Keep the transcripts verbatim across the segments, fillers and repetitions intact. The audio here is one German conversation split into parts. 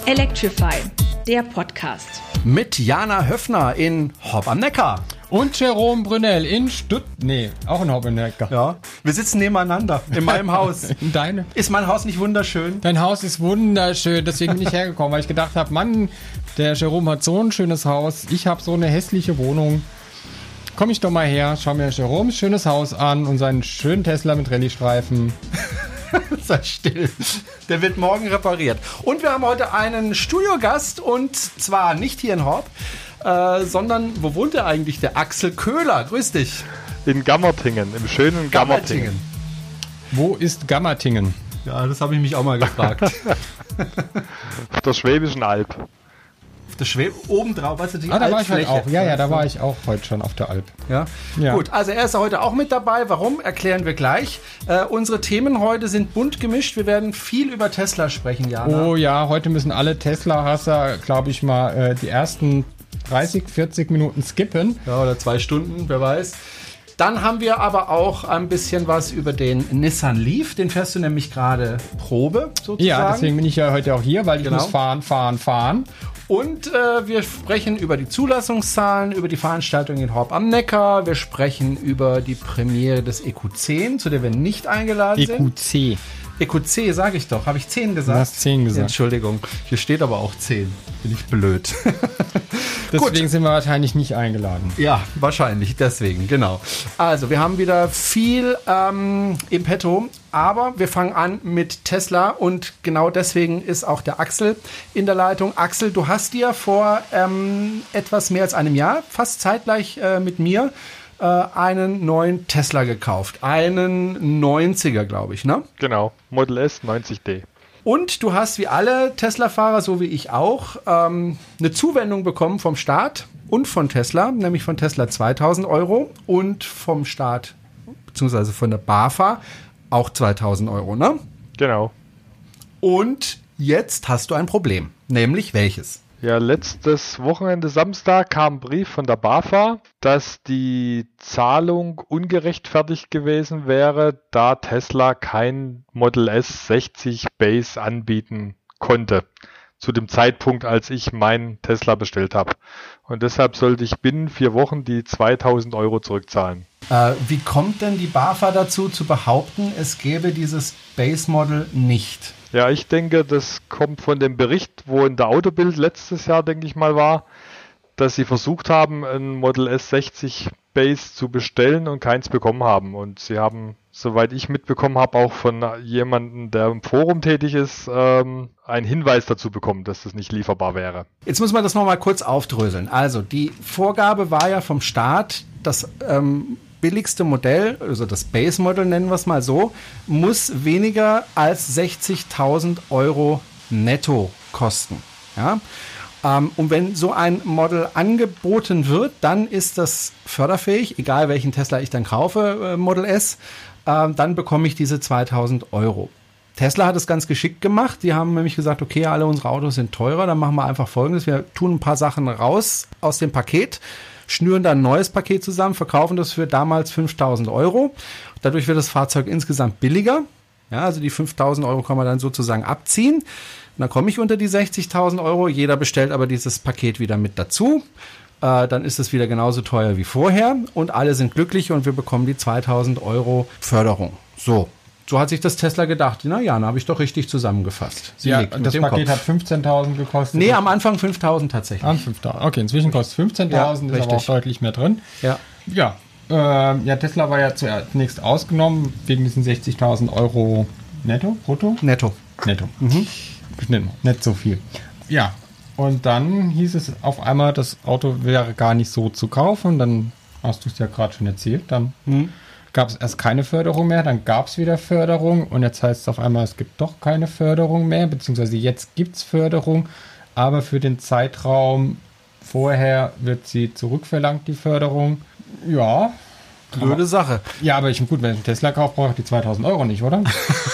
Electrify, der Podcast. Mit Jana Höffner in Hopp am Neckar. Und Jerome Brunel in Stutt... Nee, auch in Hopp am Neckar. Ja, wir sitzen nebeneinander in meinem Haus. In deinem? Ist mein Haus nicht wunderschön? Dein Haus ist wunderschön, deswegen bin ich hergekommen, weil ich gedacht habe, Mann, der Jerome hat so ein schönes Haus, ich habe so eine hässliche Wohnung. Komm ich doch mal her, schau mir Jeromes schönes Haus an und seinen schönen Tesla mit Rallye-Streifen. Sei still. Der wird morgen repariert. Und wir haben heute einen Studiogast und zwar nicht hier in Horb, äh, sondern wo wohnt der eigentlich? Der Axel Köhler. Grüß dich. In Gammertingen, im schönen Gammertingen. Gammertingen. Wo ist Gammertingen? Ja, das habe ich mich auch mal gefragt. Auf der Schwäbischen Alb. Das schwebt oben drauf, weißt du, die Ah, da war ich Altfläche. halt auch. Ja, ja, da war ich auch heute schon auf der Alp. Ja? Ja. Gut, also er ist heute auch mit dabei. Warum, erklären wir gleich. Äh, unsere Themen heute sind bunt gemischt. Wir werden viel über Tesla sprechen, Jana. Oh ja, heute müssen alle Tesla-Hasser, glaube ich mal, äh, die ersten dreißig, vierzig Minuten skippen. Ja, oder zwei Stunden, wer weiß. Dann haben wir aber auch ein bisschen was über den Nissan Leaf. Den fährst du nämlich gerade Probe, sozusagen. Ja, deswegen bin ich ja heute auch hier, weil ich Genau. muss fahren, fahren, fahren. Und äh, wir sprechen über die Zulassungszahlen, über die Veranstaltung in Horb am Neckar. Wir sprechen über die Premiere des E Q zehn, zu der wir nicht eingeladen E sind. Q C. E Q C, sage ich doch. Habe ich zehn gesagt? Du hast zehn gesagt. Entschuldigung, hier steht aber auch zehn. Bin ich blöd. Deswegen sind wir wahrscheinlich nicht eingeladen. Ja, wahrscheinlich, deswegen, genau. Also, wir haben wieder viel ähm, im Petto, aber wir fangen an mit Tesla und genau deswegen ist auch der Axel in der Leitung. Axel, du hast dir vor ähm, etwas mehr als einem Jahr, fast zeitgleich äh, mit mir, äh, einen neuen Tesla gekauft. Einen neunziger, glaube ich, ne? Genau, Model S neunzig D. Und du hast wie alle Tesla-Fahrer, so wie ich auch, ähm, eine Zuwendung bekommen vom Staat und von Tesla, nämlich von Tesla zweitausend Euro und vom Staat, beziehungsweise von der BAFA, auch zweitausend Euro, ne? Genau. Und jetzt hast du ein Problem, nämlich welches? Ja, letztes Wochenende Samstag kam ein Brief von der BAFA, dass die Zahlung ungerechtfertigt gewesen wäre, da Tesla kein Model S sechzig Base anbieten konnte. Zu dem Zeitpunkt, als ich meinen Tesla bestellt habe. Und deshalb sollte ich binnen vier Wochen die zweitausend Euro zurückzahlen. Äh, wie kommt denn die BAFA dazu, zu behaupten, es gäbe dieses Base-Model nicht? Ja, ich denke, das kommt von dem Bericht, wo in der Autobild letztes Jahr, denke ich mal, war, dass sie versucht haben, ein Model S sechzig Base zu bestellen und keins bekommen haben. Und sie haben, soweit ich mitbekommen habe, auch von jemandem, der im Forum tätig ist, ähm, einen Hinweis dazu bekommen, dass das nicht lieferbar wäre. Jetzt muss man das nochmal kurz aufdröseln. Also die Vorgabe war ja vom Staat, das ähm, billigste Modell, also das Base-Modell nennen wir es mal so, muss weniger als sechzigtausend Euro netto kosten. Ja? Ähm, und wenn so ein Modell angeboten wird, dann ist das förderfähig, egal welchen Tesla ich dann kaufe, äh, Model S, äh, dann bekomme ich diese zweitausend Euro. Tesla hat es ganz geschickt gemacht. Die haben nämlich gesagt, okay, alle unsere Autos sind teurer, dann machen wir einfach Folgendes. Wir tun ein paar Sachen raus aus dem Paket, schnüren dann ein neues Paket zusammen, verkaufen das für damals fünftausend Euro. Dadurch wird das Fahrzeug insgesamt billiger. Ja, also die fünftausend Euro kann man dann sozusagen abziehen. Und dann komme ich unter die sechzigtausend Euro. Jeder bestellt aber dieses Paket wieder mit dazu. Äh, dann ist es wieder genauso teuer wie vorher. Und alle sind glücklich und wir bekommen die zweitausend Euro Förderung. So. So hat sich das Tesla gedacht. Na ja, dann habe ich doch richtig zusammengefasst. Sie Ja, nickt mit das dem Paket Kopf. hat fünfzehntausend gekostet. Nee, am Anfang fünftausend tatsächlich. An fünftausend. Okay, inzwischen kostet fünfzehntausend, Ja, ist aber auch richtig. deutlich mehr drin. Ja. Ja, äh, ja, Tesla war ja zunächst ausgenommen wegen diesen sechzigtausend Euro netto, brutto? Netto. Netto. Mhm. Nicht, nicht so viel. Ja, und dann hieß es auf einmal, das Auto wäre gar nicht so zu kaufen. Dann hast du es ja gerade schon erzählt. Dann Mhm. gab es erst keine Förderung mehr, dann gab es wieder Förderung und jetzt heißt es auf einmal, es gibt doch keine Förderung mehr, beziehungsweise jetzt gibt es Förderung, aber für den Zeitraum vorher wird sie zurückverlangt, die Förderung. Ja. Blöde Sache. Ja, aber ich, gut, wenn ich einen Tesla kaufe, brauche ich die zweitausend Euro nicht, oder?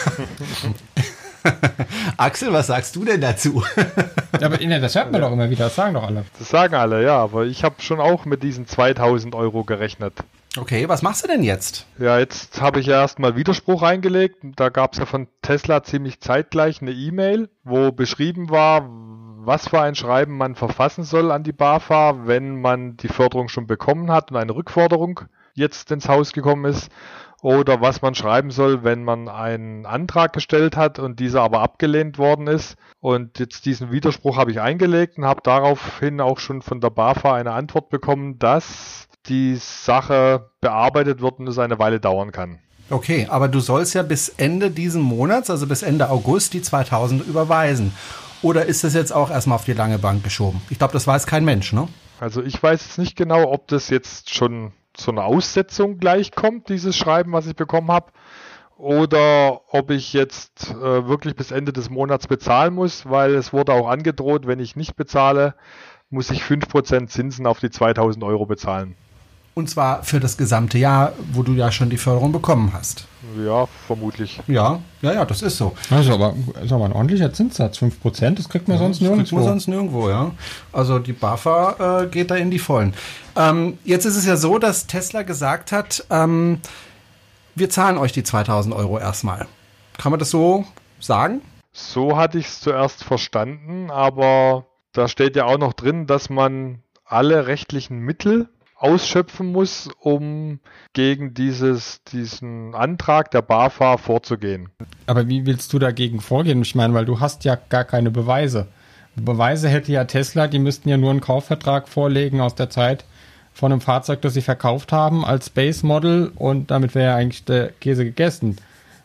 Axel, was sagst du denn dazu? Ja, aber ne, das hört man doch immer wieder, das sagen doch alle. Das sagen alle, ja, aber ich habe schon auch mit diesen zweitausend Euro gerechnet. Okay, was machst du denn jetzt? Ja, jetzt habe ich ja erstmal Widerspruch eingelegt. Da gab es ja von Tesla ziemlich zeitgleich eine E-Mail, wo beschrieben war, was für ein Schreiben man verfassen soll an die BAFA, wenn man die Förderung schon bekommen hat und eine Rückforderung jetzt ins Haus gekommen ist, oder was man schreiben soll, wenn man einen Antrag gestellt hat und dieser aber abgelehnt worden ist. Und jetzt diesen Widerspruch habe ich eingelegt und habe daraufhin auch schon von der BAFA eine Antwort bekommen, dass die Sache bearbeitet wird und es eine Weile dauern kann. Okay, aber du sollst ja bis Ende diesen Monats, also bis Ende August, die zweitausend überweisen. Oder ist das jetzt auch erstmal auf die lange Bank geschoben? Ich glaube, das weiß kein Mensch, ne? Also ich weiß jetzt nicht genau, ob das jetzt schon zu einer Aussetzung gleich kommt, dieses Schreiben, was ich bekommen habe, oder ob ich jetzt äh, wirklich bis Ende des Monats bezahlen muss, weil es wurde auch angedroht, wenn ich nicht bezahle, muss ich fünf Prozent Zinsen auf die zweitausend Euro bezahlen. Und zwar für das gesamte Jahr, wo du ja schon die Förderung bekommen hast. Ja, vermutlich. Ja, ja, ja, das ist so. Also aber, ist aber ein ordentlicher Zinssatz, fünf Prozent, das kriegt man ja, sonst nirgendwo. Das kriegt man sonst nirgendwo, ja. Also die BAFA äh, geht da in die Vollen. Ähm, jetzt ist es ja so, dass Tesla gesagt hat, ähm, wir zahlen euch die zweitausend Euro erstmal. Kann man das so sagen? So hatte ich es zuerst verstanden, aber da steht ja auch noch drin, dass man alle rechtlichen Mittel ausschöpfen muss, um gegen dieses, diesen Antrag der BAFA vorzugehen. Aber wie willst du dagegen vorgehen? Ich meine, weil du hast ja gar keine Beweise. Beweise hätte ja Tesla, die müssten ja nur einen Kaufvertrag vorlegen aus der Zeit von einem Fahrzeug, das sie verkauft haben als Base Model, und damit wäre ja eigentlich der Käse gegessen.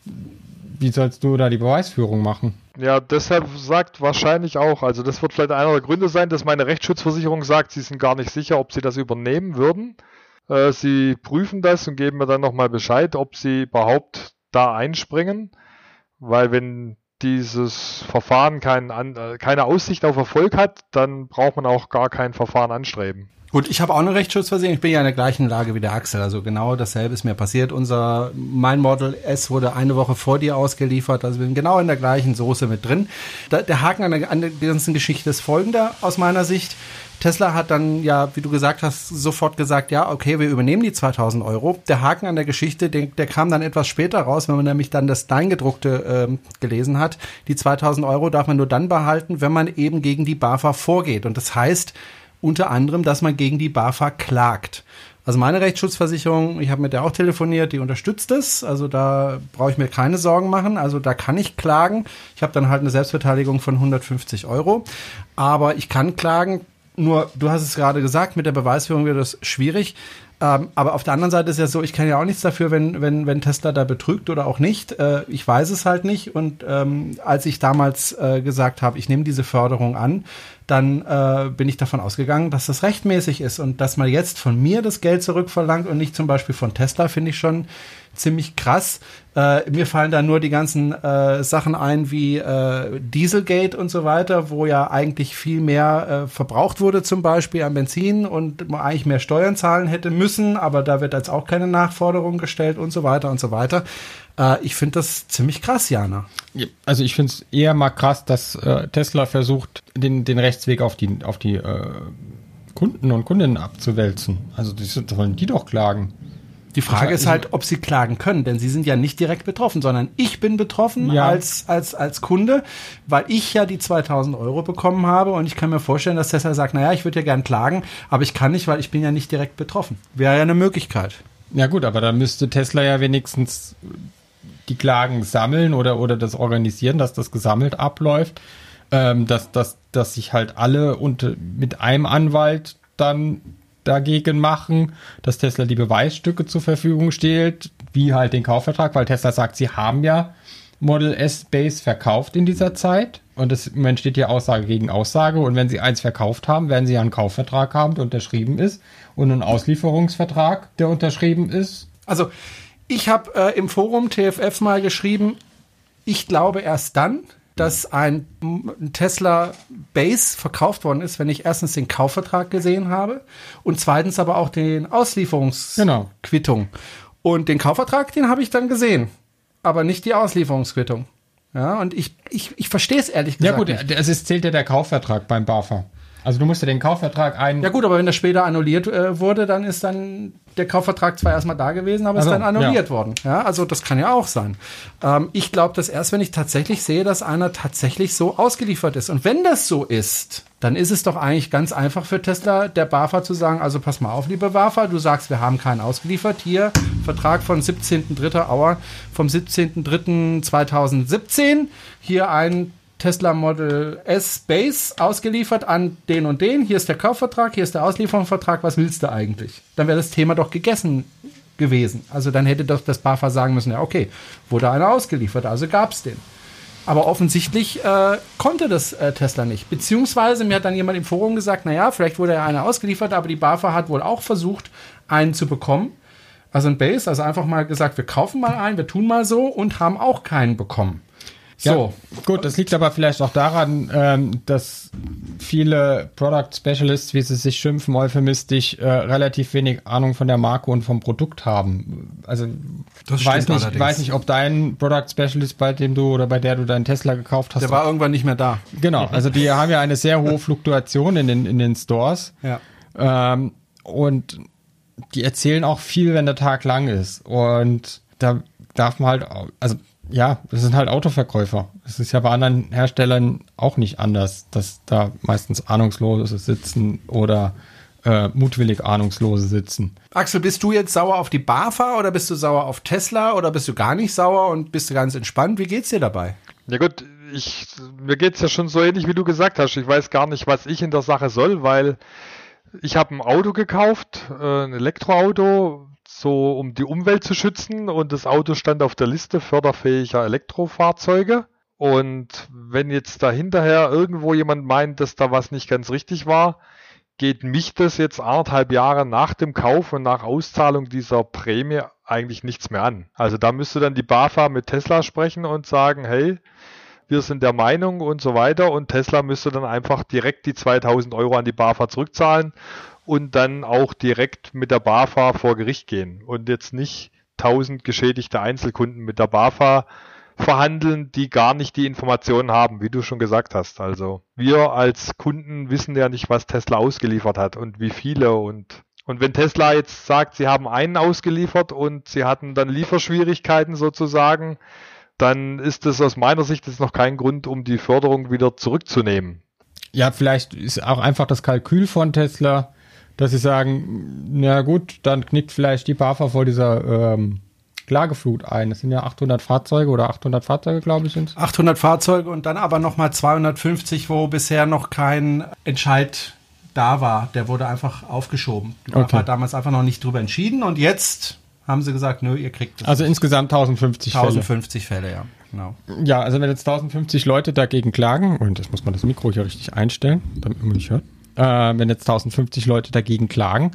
Wie sollst du da die Beweisführung machen? Ja, deshalb sagt wahrscheinlich auch, also das wird vielleicht einer der Gründe sein, dass meine Rechtsschutzversicherung sagt, sie sind gar nicht sicher, ob sie das übernehmen würden. Äh, sie prüfen das und geben mir dann nochmal Bescheid, ob sie überhaupt da einspringen, weil wenn dieses Verfahren kein, äh, keine Aussicht auf Erfolg hat, dann braucht man auch gar kein Verfahren anstreben. Gut, ich habe auch eine Rechtsschutzversicherung. Ich bin ja in der gleichen Lage wie der Axel. Also genau dasselbe ist mir passiert. Unser, mein Model S wurde eine Woche vor dir ausgeliefert. Also wir sind genau in der gleichen Soße mit drin. Da, der Haken an der, an der ganzen Geschichte ist folgender aus meiner Sicht. Tesla hat dann ja, wie du gesagt hast, sofort gesagt, ja, okay, wir übernehmen die zweitausend Euro. Der Haken an der Geschichte, der, der kam dann etwas später raus, wenn man nämlich dann das Kleingedruckte äh, gelesen hat. Die zweitausend Euro darf man nur dann behalten, wenn man eben gegen die BAFA vorgeht. Und das heißt unter anderem, dass man gegen die BAFA klagt. Also meine Rechtsschutzversicherung, ich habe mit der auch telefoniert, die unterstützt es. Also da brauche ich mir keine Sorgen machen. Also da kann ich klagen. Ich habe dann halt eine Selbstbeteiligung von hundertfünfzig Euro. Aber ich kann klagen. Nur, du hast es gerade gesagt, mit der Beweisführung wird das schwierig. Ähm, aber auf der anderen Seite ist ja so, ich kann ja auch nichts dafür, wenn, wenn, wenn Tesla da betrügt oder auch nicht. Äh, ich weiß es halt nicht. Und ähm, als ich damals äh, gesagt habe, ich nehme diese Förderung an, dann äh, bin ich davon ausgegangen, dass das rechtmäßig ist. Und dass man jetzt von mir das Geld zurückverlangt und nicht zum Beispiel von Tesla, finde ich schon ziemlich krass. Äh, mir fallen da nur die ganzen äh, Sachen ein wie äh, Dieselgate und so weiter, wo ja eigentlich viel mehr äh, verbraucht wurde zum Beispiel an Benzin und man eigentlich mehr Steuern zahlen hätte müssen, aber da wird jetzt auch keine Nachforderung gestellt und so weiter und so weiter. Äh, ich finde das ziemlich krass, Jana. Also ich finde es eher mal krass, dass äh, Tesla versucht, den, den Rechtsweg auf die, auf die äh, Kunden und Kundinnen abzuwälzen. Also das wollen die doch klagen. Die Frage ist halt, ob sie klagen können, denn sie sind ja nicht direkt betroffen, sondern ich bin betroffen ja. als, als, als Kunde, weil ich ja die zweitausend Euro bekommen habe und ich kann mir vorstellen, dass Tesla sagt, naja, ich würde ja gern klagen, aber ich kann nicht, weil ich bin ja nicht direkt betroffen. Wäre ja eine Möglichkeit. Ja gut, aber dann müsste Tesla ja wenigstens die Klagen sammeln oder, oder das organisieren, dass das gesammelt abläuft, ähm, dass, dass, dass sich halt alle unter, mit einem Anwalt dann dagegen machen, dass Tesla die Beweisstücke zur Verfügung stellt, wie halt den Kaufvertrag, weil Tesla sagt, sie haben ja Model S Base verkauft in dieser Zeit und es im Moment steht ja Aussage gegen Aussage und wenn sie eins verkauft haben, werden sie ja einen Kaufvertrag haben, der unterschrieben ist und einen Auslieferungsvertrag, der unterschrieben ist. Also ich habe äh, im Forum T F F mal geschrieben, ich glaube erst dann, dass ein Tesla Base verkauft worden ist, wenn ich erstens den Kaufvertrag gesehen habe und zweitens aber auch den Auslieferungsquittung. Genau. Und den Kaufvertrag, den habe ich dann gesehen, aber nicht die Auslieferungsquittung. Ja, und ich, ich, ich verstehe es ehrlich gesagt nicht. Ja gut, nicht. Es zählt ja der Kaufvertrag beim BAFA. Also du musst ja den Kaufvertrag ein... Ja gut, aber wenn das später annulliert äh, wurde, dann ist dann der Kaufvertrag zwar erstmal da gewesen, aber also, ist dann annulliert ja. worden. Ja, also das kann ja auch sein. Ähm, ich glaube das erst, wenn ich tatsächlich sehe, dass einer tatsächlich so ausgeliefert ist. Und wenn das so ist, dann ist es doch eigentlich ganz einfach für Tesla, der BAFA zu sagen, also pass mal auf, liebe BAFA, du sagst, wir haben keinen ausgeliefert. Hier, Vertrag von siebzehnten dritten Auer vom siebzehnten dritten zweitausendsiebzehn. Hier ein Tesla Model S Base ausgeliefert an den und den. Hier ist der Kaufvertrag, hier ist der Auslieferungsvertrag. Was willst du eigentlich? Dann wäre das Thema doch gegessen gewesen. Also dann hätte doch das BAFA sagen müssen, ja okay, wurde einer ausgeliefert, also gab es den. Aber offensichtlich äh, konnte das äh, Tesla nicht. Beziehungsweise mir hat dann jemand im Forum gesagt, naja, vielleicht wurde ja einer ausgeliefert, aber die BAFA hat wohl auch versucht, einen zu bekommen. Also ein Base, also einfach mal gesagt, wir kaufen mal einen, wir tun mal so und haben auch keinen bekommen. So. Ja, gut, das liegt aber vielleicht auch daran, ähm, dass viele Product Specialists, wie sie sich schimpfen, euphemistisch, äh, relativ wenig Ahnung von der Marke und vom Produkt haben. Also ich weiß nicht, weiß nicht, ob dein Product Specialist, bei dem du oder bei der du deinen Tesla gekauft hast, der war irgendwann nicht mehr da. Genau, also die haben ja eine sehr hohe Fluktuation in den in den Stores. Ja. Ähm, und die erzählen auch viel, wenn der Tag lang ist. Und da darf man halt, also ja, das sind halt Autoverkäufer. Es ist ja bei anderen Herstellern auch nicht anders, dass da meistens Ahnungslose sitzen oder äh, mutwillig Ahnungslose sitzen. Axel, bist du jetzt sauer auf die BAFA oder bist du sauer auf Tesla oder bist du gar nicht sauer und bist du ganz entspannt? Wie geht's dir dabei? Ja gut, ich, mir geht's ja schon so ähnlich, wie du gesagt hast. Ich weiß gar nicht, was ich in der Sache soll, weil ich habe ein Auto gekauft, äh, ein Elektroauto, so um die Umwelt zu schützen, und das Auto stand auf der Liste förderfähiger Elektrofahrzeuge. Und wenn jetzt da hinterher irgendwo jemand meint, dass da was nicht ganz richtig war, geht mich das jetzt anderthalb Jahre nach dem Kauf und nach Auszahlung dieser Prämie eigentlich nichts mehr an. Also da müsste dann die BAFA mit Tesla sprechen und sagen, hey, wir sind der Meinung und so weiter, und Tesla müsste dann einfach direkt die zweitausend Euro an die BAFA zurückzahlen und dann auch direkt mit der BAFA vor Gericht gehen und jetzt nicht tausend geschädigte Einzelkunden mit der BAFA verhandeln, die gar nicht die Informationen haben, wie du schon gesagt hast. Also wir als Kunden wissen ja nicht, was Tesla ausgeliefert hat und wie viele, und und wenn Tesla jetzt sagt, sie haben einen ausgeliefert und sie hatten dann Lieferschwierigkeiten sozusagen, dann ist das aus meiner Sicht jetzt noch kein Grund, um die Förderung wieder zurückzunehmen. Ja, vielleicht ist auch einfach das Kalkül von Tesla, dass sie sagen, na gut, dann knickt vielleicht die BAFA vor dieser ähm, Klageflut ein. Das sind ja achthundert Fahrzeuge oder achthundert Fahrzeuge, glaube ich, sind es. achthundert Fahrzeuge und dann aber nochmal zweihundertfünfzig, wo bisher noch kein Entscheid da war. Der wurde einfach aufgeschoben. Die BAFA okay. hat damals einfach noch nicht drüber entschieden, und jetzt haben sie gesagt, nö, ihr kriegt es. Also nicht. Insgesamt tausendfünfzig Fälle. tausendfünfzig Fälle, ja. Genau. Ja, also wenn jetzt tausendfünfzig Leute dagegen klagen, und das muss man das Mikro hier richtig einstellen, damit man nicht hört, äh, wenn jetzt tausendfünfzig Leute dagegen klagen,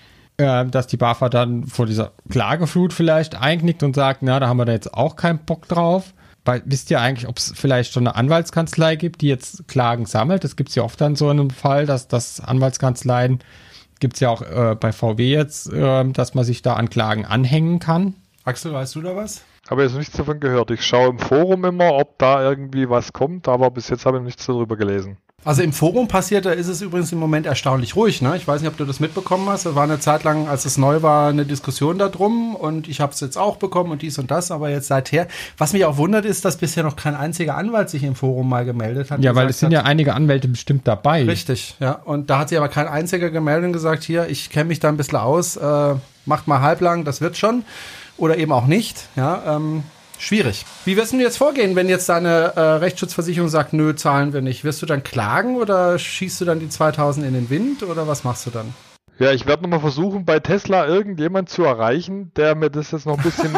äh, dass die BAFA dann vor dieser Klageflut vielleicht einknickt und sagt, na, da haben wir da jetzt auch keinen Bock drauf. Weil, wisst ihr eigentlich, ob es vielleicht schon eine Anwaltskanzlei gibt, die jetzt Klagen sammelt? Das gibt es ja oft dann so in einem Fall, dass das Anwaltskanzleien, gibt es ja auch äh, bei V W jetzt, äh, dass man sich da an Klagen anhängen kann. Axel, weißt du da was? Habe jetzt nichts davon gehört. Ich schaue im Forum immer, ob da irgendwie was kommt, aber bis jetzt habe ich nichts darüber gelesen. Also im Forum passiert, da ist es übrigens im Moment erstaunlich ruhig, ne? Ich weiß nicht, ob du das mitbekommen hast. Da war eine Zeit lang, als es neu war, eine Diskussion darum, und ich habe es jetzt auch bekommen und dies und das, aber jetzt seither. Was mich auch wundert, ist, dass bisher noch kein einziger Anwalt sich im Forum mal gemeldet hat. Ja, weil es sind hat, ja einige Anwälte bestimmt dabei. Richtig, ja. Und da hat sich aber kein einziger gemeldet und gesagt, hier, ich kenne mich da ein bisschen aus, äh, macht mal halblang, das wird schon. Oder eben auch nicht, ja, ähm, schwierig. Wie wirst du jetzt vorgehen, wenn jetzt deine äh, Rechtsschutzversicherung sagt, nö, zahlen wir nicht? Wirst du dann klagen oder schießt du dann die zweitausend in den Wind oder was machst du dann? Ja, ich werde nochmal versuchen, bei Tesla irgendjemand zu erreichen, der mir das jetzt noch ein bisschen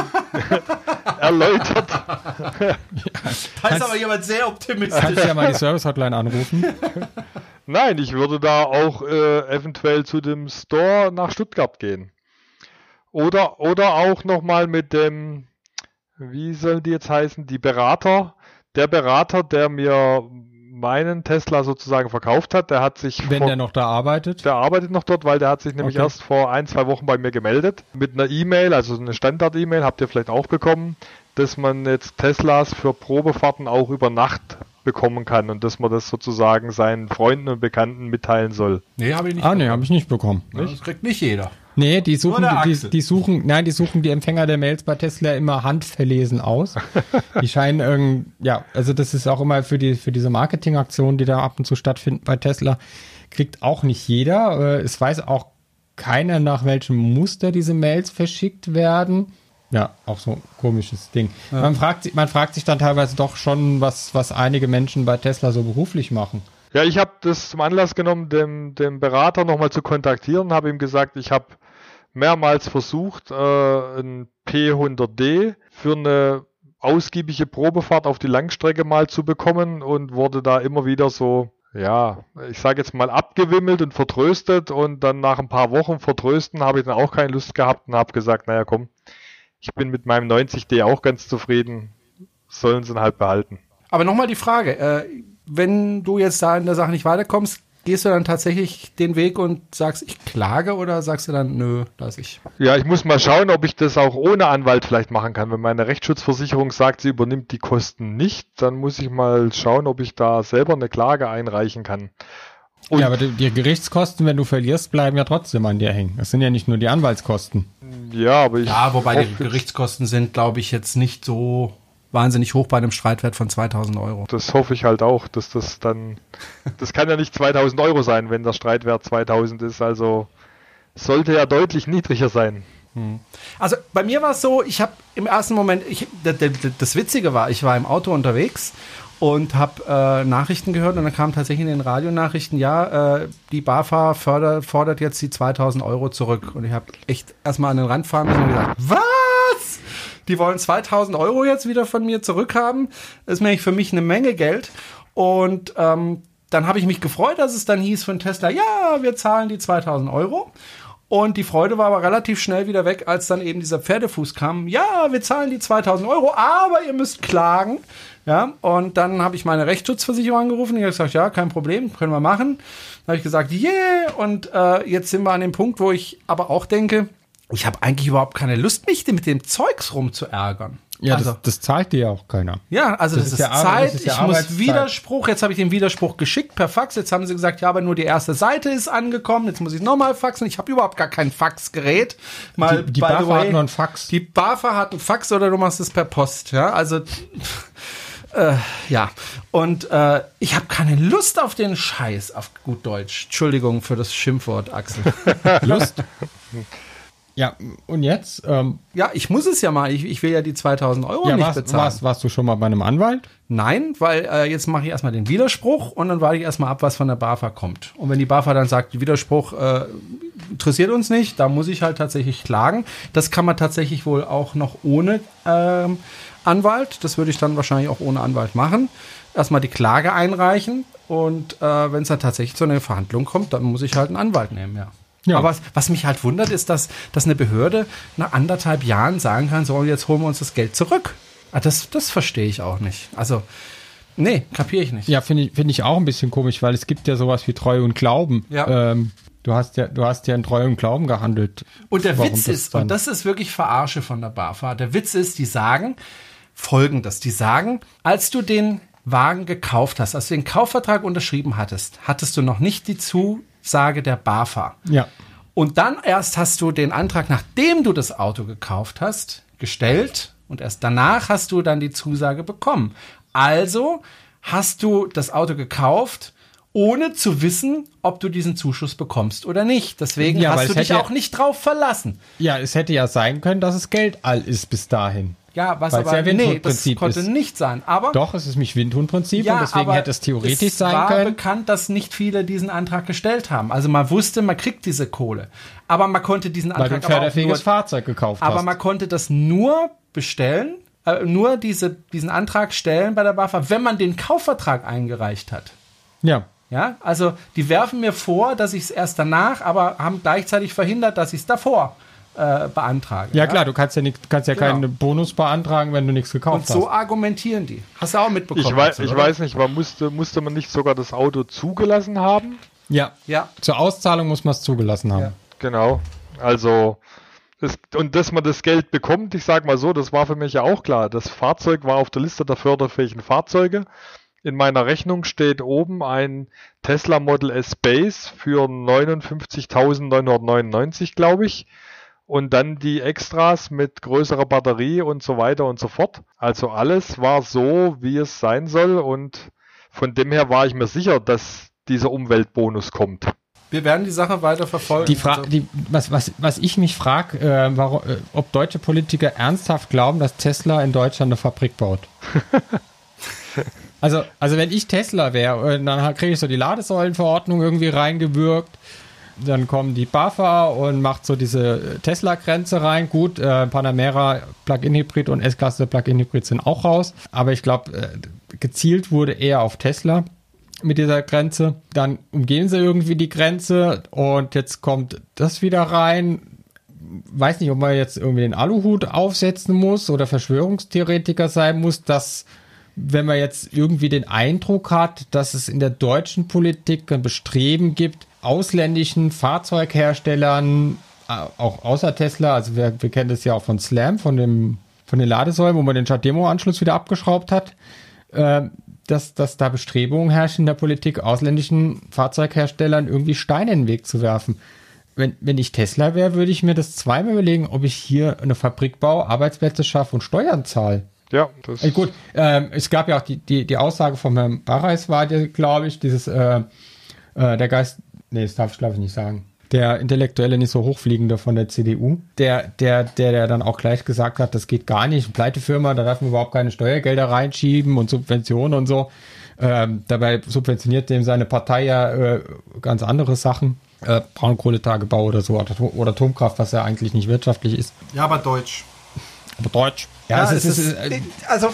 erläutert. Ja, da ist aber jemand sehr optimistisch. Kannst du ja mal die Service-Hotline anrufen? Nein, ich würde da auch äh, eventuell zu dem Store nach Stuttgart gehen. Oder, oder auch nochmal mit dem, wie sollen die jetzt heißen, die Berater, der Berater, der mir meinen Tesla sozusagen verkauft hat, der hat sich... Wenn vor, der noch da arbeitet? Der arbeitet noch dort, weil der hat sich nämlich okay. erst vor ein, zwei Wochen bei mir gemeldet. Mit einer E-Mail, also eine Standard-E-Mail, habt ihr vielleicht auch bekommen, dass man jetzt Teslas für Probefahrten auch über Nacht bekommen kann und dass man das sozusagen seinen Freunden und Bekannten mitteilen soll. Nee, habe ich nicht Ah, nee, habe ich nicht bekommen. Ja, das kriegt nicht jeder. Nee, die suchen, Nur der die, Axel. die suchen, nein, die suchen die Empfänger der Mails bei Tesla immer handverlesen aus. Die scheinen irgend, ja, also das ist auch immer für die, für diese Marketingaktionen, die da ab und zu stattfinden bei Tesla, kriegt auch nicht jeder. Äh, Es weiß auch keiner, nach welchem Muster diese Mails verschickt werden. Ja, auch so ein komisches Ding. Ja. Man fragt sich, man fragt sich dann teilweise doch schon, was, was einige Menschen bei Tesla so beruflich machen. Ja, ich habe das zum Anlass genommen, dem, dem Berater nochmal zu kontaktieren, habe ihm gesagt, ich habe mehrmals versucht, äh, ein P hundert D für eine ausgiebige Probefahrt auf die Langstrecke mal zu bekommen und wurde da immer wieder so, ja, ich sage jetzt mal abgewimmelt und vertröstet und dann nach ein paar Wochen vertrösten habe ich dann auch keine Lust gehabt und habe gesagt, naja komm, ich bin mit meinem neunzig D auch ganz zufrieden, sollen sie ihn halt behalten. Aber nochmal die Frage, äh, wenn du jetzt da in der Sache nicht weiterkommst, gehst du dann tatsächlich den Weg und sagst, ich klage oder sagst du dann, nö, lass ich? Ja, ich muss mal schauen, ob ich das auch ohne Anwalt vielleicht machen kann. Wenn meine Rechtsschutzversicherung sagt, sie übernimmt die Kosten nicht, dann muss ich mal schauen, ob ich da selber eine Klage einreichen kann. Und ja, aber die, die Gerichtskosten, wenn du verlierst, bleiben ja trotzdem an dir hängen. Das sind ja nicht nur die Anwaltskosten. ja, aber ich Ja, wobei die hoffe, Gerichtskosten sind, glaube ich, jetzt nicht so wahnsinnig hoch bei einem Streitwert von zweitausend Euro. das hoffe ich halt auch, dass das dann, das kann ja nicht zweitausend Euro sein, wenn der Streitwert zweitausend ist, also sollte ja deutlich niedriger sein. Also bei mir war es so, ich habe im ersten Moment, ich, d- d- d- das Witzige war, ich war im Auto unterwegs und habe äh, Nachrichten gehört und dann kam tatsächlich in den Radionachrichten, ja, äh, die BAFA förder, fordert jetzt die zweitausend Euro zurück. Und ich habe echt erstmal an den Rand fahren müssen und gesagt, was? Die wollen zweitausend Euro jetzt wieder von mir zurückhaben? Das ist nämlich für mich eine Menge Geld. Und ähm, dann habe ich mich gefreut, dass es dann hieß von Tesla, ja, wir zahlen die zweitausend Euro. Und die Freude war aber relativ schnell wieder weg, als dann eben dieser Pferdefuß kam. Ja, wir zahlen die zweitausend Euro, aber ihr müsst klagen. Ja, und dann habe ich meine Rechtsschutzversicherung angerufen. Die hat gesagt, ja, kein Problem, können wir machen. Dann habe ich gesagt, yeah. Und äh, jetzt sind wir an dem Punkt, wo ich aber auch denke, ich habe eigentlich überhaupt keine Lust, mich mit dem Zeugs rumzuärgern. Ja, also, das, das zahlt dir ja auch keiner. ja, also das, Das ist, ist ja Arbeit, Zeit, das ist ja ich muss Arbeitszeit. Widerspruch, jetzt habe ich den Widerspruch geschickt per Fax, jetzt haben sie gesagt, ja, aber nur die erste Seite ist angekommen, jetzt muss ich nochmal faxen, ich habe überhaupt gar kein Faxgerät. Mal, Die, die by the BAFA way, hat nur einen Fax. Die BAFA hat einen Fax oder du machst es per Post, ja, also äh, ja, und äh, ich habe keine Lust auf den Scheiß, auf gut Deutsch. Entschuldigung für das Schimpfwort, Axel. Lust. Ja, und jetzt? Ähm, Ja, ich muss es ja mal, ich, ich will ja die zweitausend Euro ja, nicht warst, bezahlen. warst, warst du schon mal bei einem Anwalt? Nein, weil äh, jetzt mache ich erstmal den Widerspruch und dann warte ich erstmal ab, was von der BAFA kommt. Und wenn die BAFA dann sagt, der Widerspruch äh, interessiert uns nicht, da muss ich halt tatsächlich klagen. Das kann man tatsächlich wohl auch noch ohne ähm, Anwalt. Das würde ich dann wahrscheinlich auch ohne Anwalt machen. Erstmal die Klage einreichen und äh, wenn es dann tatsächlich zu einer Verhandlung kommt, dann muss ich halt einen Anwalt nehmen, ja. Ja. Aber was, was mich halt wundert, ist, dass, dass eine Behörde nach anderthalb Jahren sagen kann, so, jetzt holen wir uns das Geld zurück. Ah, das, das verstehe ich auch nicht. Also, nee, kapiere ich nicht. Ja, finde ich, finde ich auch ein bisschen komisch, weil es gibt ja sowas wie Treue und Glauben. Ja. Ähm, du hast ja, du hast ja in Treue und Glauben gehandelt. Und der Warum Witz das ist, dann- und das ist wirklich Verarsche von der BAFA, der Witz ist, die sagen Folgendes, die sagen, als du den Wagen gekauft hast, als du den Kaufvertrag unterschrieben hattest, hattest du noch nicht die Zusage der BAFA. Ja. Und dann erst hast du den Antrag, nachdem du das Auto gekauft hast, gestellt und erst danach hast du dann die Zusage bekommen. Also hast du das Auto gekauft, ohne zu wissen, ob du diesen Zuschuss bekommst oder nicht. Deswegen Ja, weil hast du es dich hätte ja- auch nicht drauf verlassen. Ja, es hätte ja sein können, dass es Geld all ist bis dahin. Ja, was Weil es aber ja nee, das Windhundprinzip konnte ist. nicht sein. Aber Doch, es ist mich Windhundprinzip ja, und deswegen aber hätte es theoretisch es sein war können. bekannt, dass nicht viele diesen Antrag gestellt haben. Also man wusste, man kriegt diese Kohle. Aber man konnte diesen Weil du ein Antrag aber auch förderfähiges nur, Fahrzeug gekauft aber hast. man konnte das nur bestellen, äh, nur diese, diesen Antrag stellen bei der BAFA, wenn man den Kaufvertrag eingereicht hat. Ja. Ja, also die werfen mir vor, dass ich es erst danach, aber haben gleichzeitig verhindert, dass ich es davor äh, beantrage. Ja klar, du kannst ja nicht, du kannst ja Genau. keinen Bonus beantragen, wenn du nichts gekauft Und so hast. argumentieren die. Hast du auch mitbekommen? Ich, wei Axel, ich oder? weiß nicht, man musste, musste man nicht sogar das Auto zugelassen haben? Ja. Ja. Zur Auszahlung muss man es zugelassen haben. Ja. Genau. Also, das, und dass man das Geld bekommt, ich sag mal so, das war für mich ja auch klar. Das Fahrzeug war auf der Liste der förderfähigen Fahrzeuge. In meiner Rechnung steht oben ein Tesla Model S Base für neunundfünfzigtausendneunhundertneunundneunzig, glaube ich. Und dann die Extras mit größerer Batterie und so weiter und so fort. Also alles war so, wie es sein soll. Und von dem her war ich mir sicher, dass dieser Umweltbonus kommt. Wir werden die Sache weiter verfolgen. Die Fra- die, was, was, was ich mich frage, äh, warum, äh, ob deutsche Politiker ernsthaft glauben, dass Tesla in Deutschland eine Fabrik baut. also, also wenn ich Tesla wäre, dann kriege ich so die Ladesäulenverordnung irgendwie reingewirkt. Dann kommen die BAFA und macht so diese Tesla-Grenze rein. Gut, äh, Panamera Plug-in-Hybrid und S-Klasse Plug-in-Hybrid sind auch raus. Aber ich glaube, äh, gezielt wurde eher auf Tesla mit dieser Grenze. Dann umgehen sie irgendwie die Grenze und jetzt kommt das wieder rein. Weiß nicht, ob man jetzt irgendwie den Aluhut aufsetzen muss oder Verschwörungstheoretiker sein muss, dass, wenn man jetzt irgendwie den Eindruck hat, dass es in der deutschen Politik ein Bestreben gibt, ausländischen Fahrzeugherstellern, auch außer Tesla, also wir, wir kennen das ja auch von Slam, von dem von den Ladesäulen, wo man den Chademo-Anschluss wieder abgeschraubt hat, äh, dass, dass da Bestrebungen herrschen in der Politik, ausländischen Fahrzeugherstellern irgendwie Steine in den Weg zu werfen. Wenn, wenn ich Tesla wäre, würde ich mir das zweimal überlegen, ob ich hier eine Fabrik baue, Arbeitsplätze schaffe und Steuern zahle. Ja, das äh, gut. Ähm, es gab ja auch die, die, die Aussage von Herrn Barreis war, glaube ich, dieses äh, äh, der Geist, nee, das darf ich glaube ich nicht sagen. Der Intellektuelle, nicht so hochfliegende von der C D U, der, der, der, der dann auch gleich gesagt hat, das geht gar nicht, Pleitefirma, da darf man überhaupt keine Steuergelder reinschieben und Subventionen und so. Ähm, dabei subventioniert dem seine Partei ja äh, ganz andere Sachen. Äh, Braunkohletagebau oder so, oder, oder Atomkraft, was ja eigentlich nicht wirtschaftlich ist. Ja, aber deutsch. Aber deutsch. Ja, Ja, es es ist, ist, äh, also,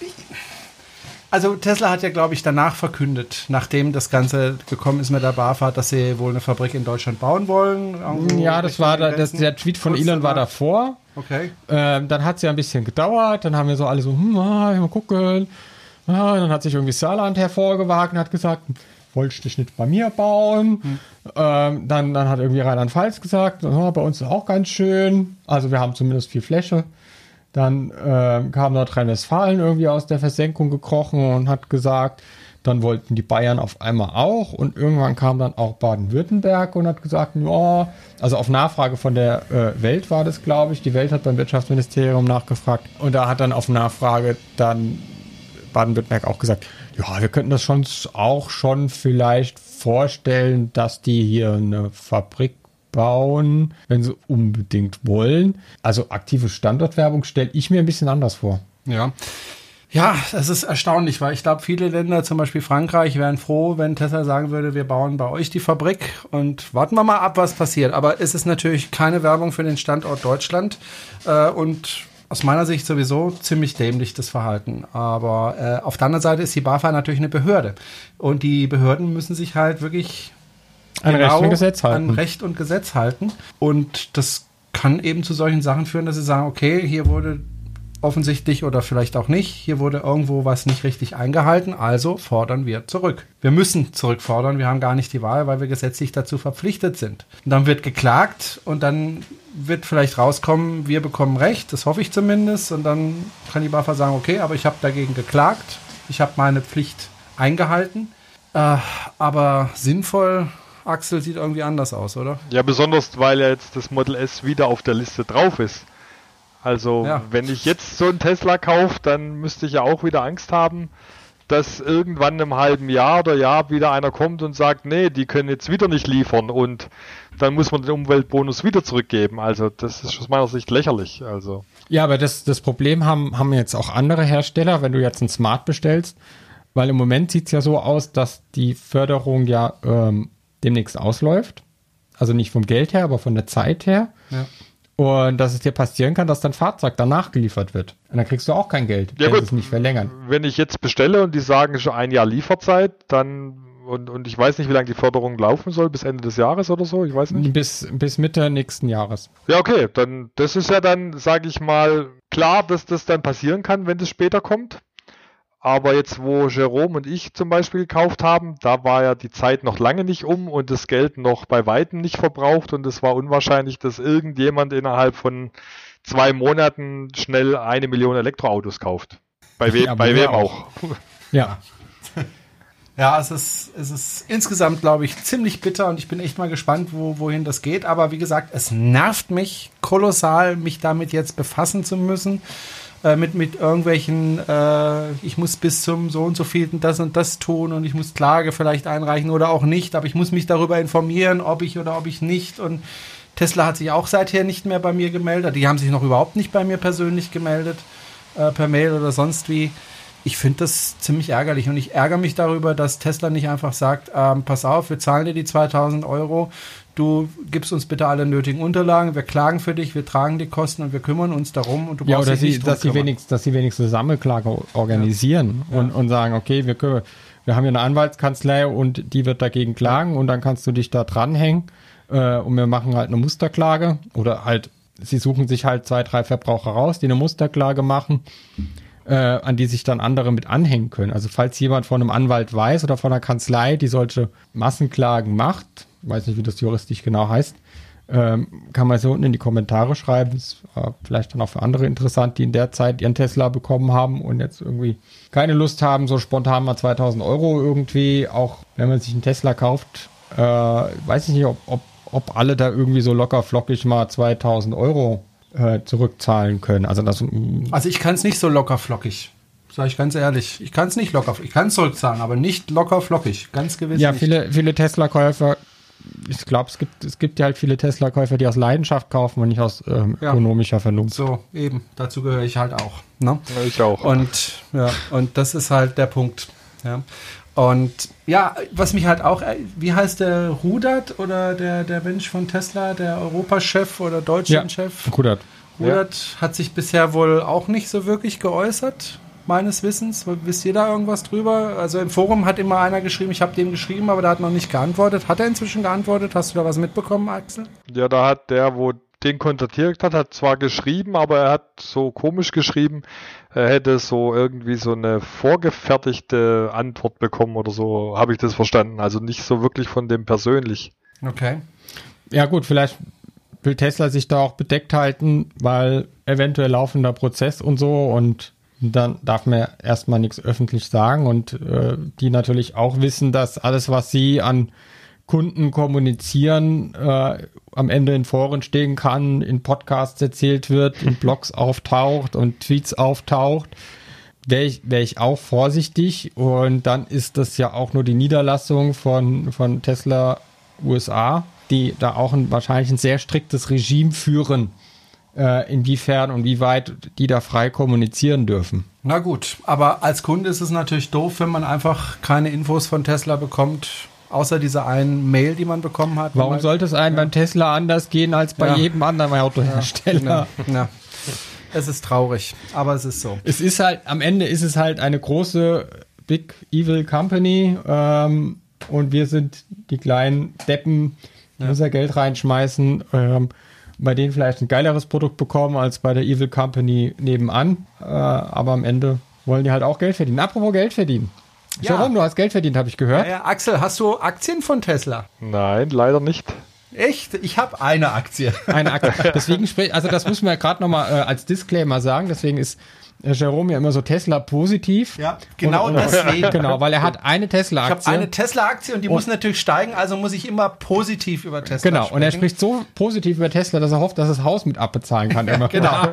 also Tesla hat ja, glaube ich, danach verkündet, nachdem das Ganze gekommen ist mit der BAFA, dass sie wohl eine Fabrik in Deutschland bauen wollen. ja, das war da, das, der Tweet von Elon war davor. Okay. Ähm, dann hat es ja ein bisschen gedauert, dann haben wir so alle so, hm, ah, mal gucken. Ah, dann hat sich irgendwie Saarland hervorgewagt und hat gesagt, wolltest du das nicht bei mir bauen? Hm. Ähm, dann, dann hat irgendwie Rheinland-Pfalz gesagt, oh, bei uns ist auch ganz schön. Also wir haben zumindest viel Fläche. Dann äh, kam Nordrhein-Westfalen irgendwie aus der Versenkung gekrochen und hat gesagt, dann wollten die Bayern auf einmal auch und irgendwann kam dann auch Baden-Württemberg und hat gesagt, ja, also auf Nachfrage von der äh, Welt war das, glaube ich. Die Welt hat beim Wirtschaftsministerium nachgefragt und da hat dann auf Nachfrage dann Baden-Württemberg auch gesagt, ja, wir könnten das schon auch schon vielleicht vorstellen, dass die hier eine Fabrik bauen, wenn sie unbedingt wollen. Also aktive Standortwerbung stelle ich mir ein bisschen anders vor. Ja. Ja, das ist erstaunlich, weil ich glaube, viele Länder, zum Beispiel Frankreich, wären froh, wenn Tesla sagen würde, wir bauen bei euch die Fabrik und warten wir mal ab, was passiert. Aber es ist natürlich keine Werbung für den Standort Deutschland äh, und aus meiner Sicht sowieso ziemlich dämlich, das Verhalten. Aber äh, auf der anderen Seite ist die BAFA natürlich eine Behörde. Und die Behörden müssen sich halt wirklich an genau Recht und Gesetz halten. an Recht und Gesetz halten. Und das kann eben zu solchen Sachen führen, dass sie sagen, okay, hier wurde offensichtlich oder vielleicht auch nicht, hier wurde irgendwo was nicht richtig eingehalten, also fordern wir zurück. Wir müssen zurückfordern, wir haben gar nicht die Wahl, weil wir gesetzlich dazu verpflichtet sind. Und dann wird geklagt und dann wird vielleicht rauskommen, wir bekommen Recht, das hoffe ich zumindest, und dann kann die BAFA sagen, okay, aber ich habe dagegen geklagt, ich habe meine Pflicht eingehalten, äh, aber sinnvoll, Axel, sieht irgendwie anders aus, oder? Ja, besonders, weil ja jetzt das Model S wieder auf der Liste drauf ist. Also, ja. Wenn ich jetzt so einen Tesla kaufe, dann müsste ich ja auch wieder Angst haben, dass irgendwann im halben Jahr oder Jahr wieder einer kommt und sagt, nee, die können jetzt wieder nicht liefern und dann muss man den Umweltbonus wieder zurückgeben. Also, das ist aus meiner Sicht lächerlich. Also. Ja, aber das, das Problem haben, haben jetzt auch andere Hersteller, wenn du jetzt einen Smart bestellst, weil im Moment sieht es ja so aus, dass die Förderung ja ähm, demnächst ausläuft. Also nicht vom Geld her, aber von der Zeit her. Ja. Und dass es dir passieren kann, dass dein Fahrzeug danach geliefert wird. Und dann kriegst du auch kein Geld, ja, wenn gut. sie es nicht verlängern. Wenn ich jetzt bestelle und die sagen schon ein Jahr Lieferzeit, dann und, und ich weiß nicht, wie lange die Förderung laufen soll, bis Ende des Jahres oder so, ich weiß nicht. Bis, bis Mitte nächsten Jahres. Ja, okay, dann das ist ja dann, sage ich mal, klar, dass das dann passieren kann, wenn das später kommt. Aber jetzt, wo Jerome und ich zum Beispiel gekauft haben, da war ja die Zeit noch lange nicht um und das Geld noch bei Weitem nicht verbraucht und es war unwahrscheinlich, dass irgendjemand innerhalb von zwei Monaten schnell eine Million Elektroautos kauft. Bei wem, Ja, bei wir wem auch. auch. Ja. Ja, es ist, es ist insgesamt, glaube ich, ziemlich bitter und ich bin echt mal gespannt, wo, wohin das geht. Aber wie gesagt, es nervt mich kolossal, mich damit jetzt befassen zu müssen. Äh, mit, mit irgendwelchen, äh, ich muss bis zum so und so vielten das und das tun und ich muss Klage vielleicht einreichen oder auch nicht. Aber ich muss mich darüber informieren, ob ich oder ob ich nicht. Und Tesla hat sich auch seither nicht mehr bei mir gemeldet. Die haben sich noch überhaupt nicht bei mir persönlich gemeldet, äh, per Mail oder sonst wie. Ich finde das ziemlich ärgerlich und ich ärgere mich darüber, dass Tesla nicht einfach sagt, ähm, pass auf, wir zahlen dir die zweitausend Euro, du gibst uns bitte alle nötigen Unterlagen, wir klagen für dich, wir tragen die Kosten und wir kümmern uns darum und du ja, brauchst oder dich sie, nicht drum dass sie kümmern. wenigstens, dass sie wenigstens eine Sammelklage organisieren Ja. und, Ja. und sagen, okay, wir können, wir haben hier eine Anwaltskanzlei und die wird dagegen klagen und dann kannst du dich da dranhängen äh, und wir machen halt eine Musterklage oder halt, sie suchen sich halt zwei, drei Verbraucher raus, die eine Musterklage machen, äh, an die sich dann andere mit anhängen können. Also falls jemand von einem Anwalt weiß oder von einer Kanzlei, die solche Massenklagen macht, weiß nicht, wie das juristisch genau heißt, ähm, kann man so unten in die Kommentare schreiben. Ist äh, vielleicht dann auch für andere interessant, die in der Zeit ihren Tesla bekommen haben und jetzt irgendwie keine Lust haben, so spontan mal zweitausend Euro irgendwie, auch wenn man sich einen Tesla kauft, äh, weiß ich nicht, ob, ob, ob alle da irgendwie so locker flockig mal zweitausend Euro äh, zurückzahlen können. Also das Also ich kann es nicht so locker flockig, sage ich ganz ehrlich. Ich kann es nicht locker, ich kann es zurückzahlen, aber nicht locker flockig, ganz gewiss ja, nicht. viele, viele Tesla-Käufer, ich glaube, es gibt, es gibt ja halt viele Tesla-Käufer, die aus Leidenschaft kaufen und nicht aus ähm, Ja. ökonomischer Vernunft. So, eben, dazu gehöre ich halt auch. Ne? Ja, ich auch. Und ja, und das ist halt der Punkt. Ja. Und ja, was mich halt auch, äh, wie heißt der Rudert oder der, der Mensch von Tesla, der Europachef oder Deutschlandchef? Gut, Rudert hat sich bisher wohl auch nicht so wirklich geäußert, meines Wissens. Wisst ihr da irgendwas drüber? Also im Forum hat immer einer geschrieben, ich habe dem geschrieben, aber der hat noch nicht geantwortet. Hat er inzwischen geantwortet? Hast du da was mitbekommen, Axel? Ja, da hat der, wo den kontaktiert hat, hat zwar geschrieben, aber er hat so komisch geschrieben, er hätte so irgendwie so eine vorgefertigte Antwort bekommen oder so, habe ich das verstanden. Also nicht so wirklich von dem persönlich. Okay. Ja gut, vielleicht will Tesla sich da auch bedeckt halten, weil eventuell laufender Prozess und so und dann darf man erstmal nichts öffentlich sagen und äh, die natürlich auch wissen, dass alles, was sie an Kunden kommunizieren, äh, am Ende in Foren stehen kann, in Podcasts erzählt wird, in Blogs auftaucht und Tweets auftaucht, wäre ich, wär ich auch vorsichtig und dann ist das ja auch nur die Niederlassung von, von Tesla U S A, die da auch ein, wahrscheinlich ein sehr striktes Regime führen, äh, inwiefern und wie weit die da frei kommunizieren dürfen. Na gut, aber als Kunde ist es natürlich doof, wenn man einfach keine Infos von Tesla bekommt, außer dieser einen Mail, die man bekommen hat. Warum man, sollte es einem ja. beim Tesla anders gehen als bei ja. jedem anderen Autohersteller? Ja, ja. Es ist traurig, aber es ist so. Es ist halt, am Ende ist es halt eine große Big Evil Company ähm, und wir sind die kleinen Deppen, die ja. unser Geld reinschmeißen, ähm, bei denen vielleicht ein geileres Produkt bekommen als bei der Evil Company nebenan, äh, aber am Ende wollen die halt auch Geld verdienen. Apropos Geld verdienen. Ja. Warum? Du hast Geld verdient, habe ich gehört. Ja, ja. Axel, hast du Aktien von Tesla? Nein, leider nicht. Echt? Ich habe eine Aktie. Eine Aktie. Deswegen sprich, also das müssen wir gerade nochmal äh, als Disclaimer sagen. Deswegen ist äh, Jerome ja immer so Tesla-positiv. Ja, genau und, deswegen. Genau, weil er hat eine Tesla-Aktie. Ich habe eine Tesla-Aktie und die und muss natürlich steigen, also muss ich immer positiv über Tesla genau, sprechen. Und er spricht so positiv über Tesla, dass er hofft, dass er das Haus mit abbezahlen kann. Immer. Genau.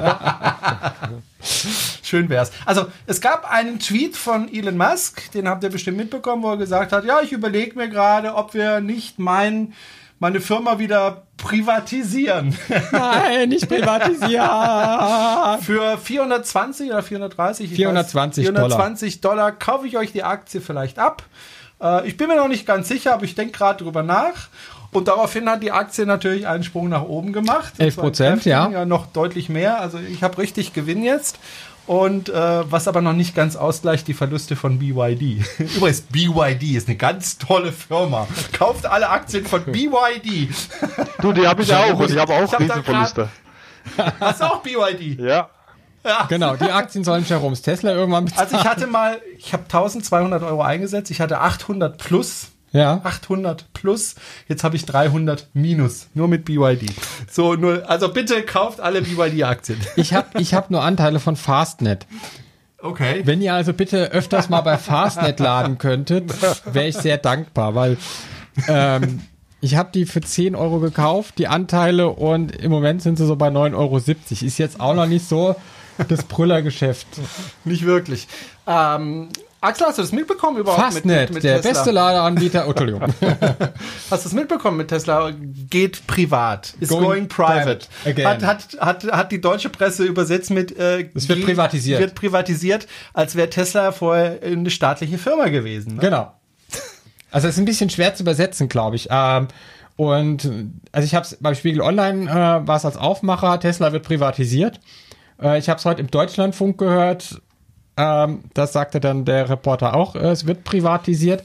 Schön wär's. Also es gab einen Tweet von Elon Musk, den habt ihr bestimmt mitbekommen, wo er gesagt hat, ja, ich überlege mir gerade, ob wir nicht mein, meine Firma wieder privatisieren. Nein, nicht privatisieren. Für vierhundertzwanzig oder vierhundertdreißig? vierhundertzwanzig Dollar. vierhundertzwanzig Dollar kaufe ich euch die Aktie vielleicht ab. Äh, ich bin mir noch nicht ganz sicher, aber ich denke gerade drüber nach. Und daraufhin hat die Aktie natürlich einen Sprung nach oben gemacht. elf Prozent, ja. Ja, noch deutlich mehr. Also ich habe richtig Gewinn jetzt. Und äh, was aber noch nicht ganz ausgleicht, die Verluste von B Y D. Übrigens, B Y D ist eine ganz tolle Firma. Kauft alle Aktien von B Y D. Du, die habe ich auch und ich habe auch ich hab Riesenverluste. Hast du auch B Y D? Ja. Ja. Genau, die Aktien sollen Jerome's Tesla irgendwann bezahlen. Also ich hatte mal, ich habe eintausendzweihundert Euro eingesetzt, ich hatte achthundert plus. Ja. achthundert plus, jetzt habe ich dreihundert minus, nur mit B Y D. So, nur, also bitte kauft alle B Y D-Aktien. Ich habe ich hab nur Anteile von Fastnet. Okay. Wenn ihr also bitte öfters mal bei Fastnet laden könntet, wäre ich sehr dankbar, weil ähm, ich habe die für zehn Euro gekauft, die Anteile, und im Moment sind sie so bei neun Euro siebzig. Ist jetzt auch noch nicht so das Brüllergeschäft. Nicht wirklich. Ähm, Axel, hast du das mitbekommen überhaupt? Fastnet, mit, mit, mit der Tesla? beste Ladeanbieter. Oh, Entschuldigung. Hast du es mitbekommen mit Tesla? Geht privat. Is Going going, private. private again. Hat, hat, hat, hat die deutsche Presse übersetzt mit äh, Es wird geht- privatisiert. Wird privatisiert, als wäre Tesla vorher eine staatliche Firma gewesen. Ne? Genau. Also es ist ein bisschen schwer zu übersetzen, glaube ich. Ähm, und also ich habe es beim Spiegel Online, äh, war es als Aufmacher, Tesla wird privatisiert. Äh, ich habe es heute im Deutschlandfunk gehört. Ähm, das sagte dann der Reporter auch, äh, es wird privatisiert.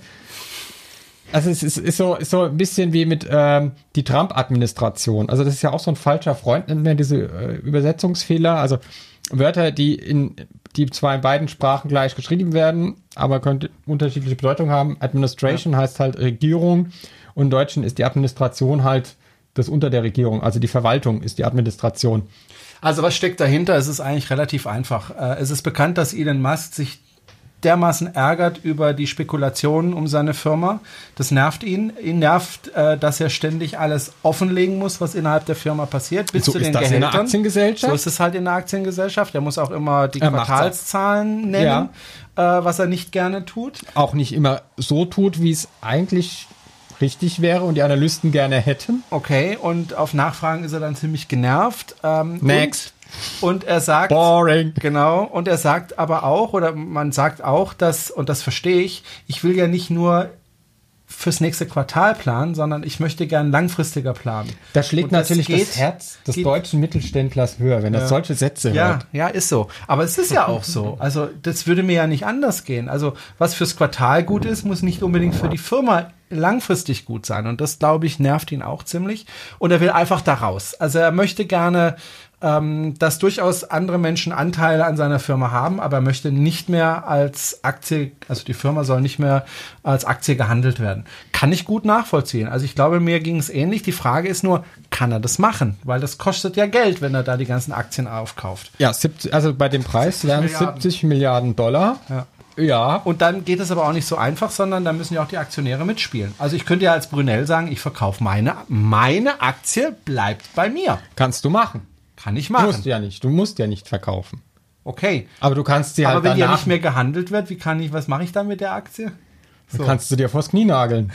Also es ist, ist, so, ist so ein bisschen wie mit ähm, die Trump-Administration. Also das ist ja auch so ein falscher Freund, nennt man diese äh, Übersetzungsfehler. Also Wörter, die in die zwar in beiden Sprachen gleich geschrieben werden, aber könnte unterschiedliche Bedeutung haben. Administration ja. heißt halt Regierung, und im Deutschen ist die Administration halt das unter der Regierung. Also die Verwaltung ist die Administration. Also was steckt dahinter? Es ist eigentlich relativ einfach. Äh, es ist bekannt, dass Elon Musk sich dermaßen ärgert über die Spekulationen um seine Firma. Das nervt ihn. Ihn nervt, äh, dass er ständig alles offenlegen muss, was innerhalb der Firma passiert, bis So zu ist den das in Gehältern. einer Aktiengesellschaft? So ist es halt in der Aktiengesellschaft. Er muss auch immer die Er macht's auch. Quartalszahlen nennen, äh, was er nicht gerne tut. Auch nicht immer so tut, wie es eigentlich richtig wäre und die Analysten gerne hätten. Okay, und auf Nachfragen ist er dann ziemlich genervt. Ähm, Next. Und, und er sagt... Boring. Genau, und er sagt aber auch, oder man sagt auch, dass, und das verstehe ich, ich will ja nicht nur fürs nächste Quartal planen, sondern ich möchte gern langfristiger planen. Da schlägt Und das natürlich geht- das Herz des geht- deutschen Mittelständlers höher, wenn er solche Sätze Ja, hört. ja, ist so. Aber es ist ja auch so. Also das würde mir ja nicht anders gehen. Also was fürs Quartal gut ist, muss nicht unbedingt für die Firma langfristig gut sein. Und das, glaube ich, nervt ihn auch ziemlich. Und er will einfach da raus. Also er möchte gerne, ähm, dass durchaus andere Menschen Anteile an seiner Firma haben, aber er möchte nicht mehr als Aktie, also die Firma soll nicht mehr als Aktie gehandelt werden. Kann ich gut nachvollziehen. Also ich glaube, mir ging es ähnlich. Die Frage ist nur, kann er das machen? Weil das kostet ja Geld, wenn er da die ganzen Aktien aufkauft. Ja, siebzig, also bei dem Preis wären es Milliarden. siebzig Milliarden Dollar. Ja. Ja. Und dann geht es aber auch nicht so einfach, sondern da müssen ja auch die Aktionäre mitspielen. Also ich könnte ja als Brunel sagen, ich verkaufe meine, meine Aktie bleibt bei mir. Kannst du machen. Kann ich Du machen. musst ja nicht. Du musst ja nicht verkaufen. Okay. Aber du kannst sie halt Aber wenn die ja danach, nicht mehr gehandelt wird, wie kann ich, was mache ich dann mit der Aktie? So. kannst du dir vors Knie nageln.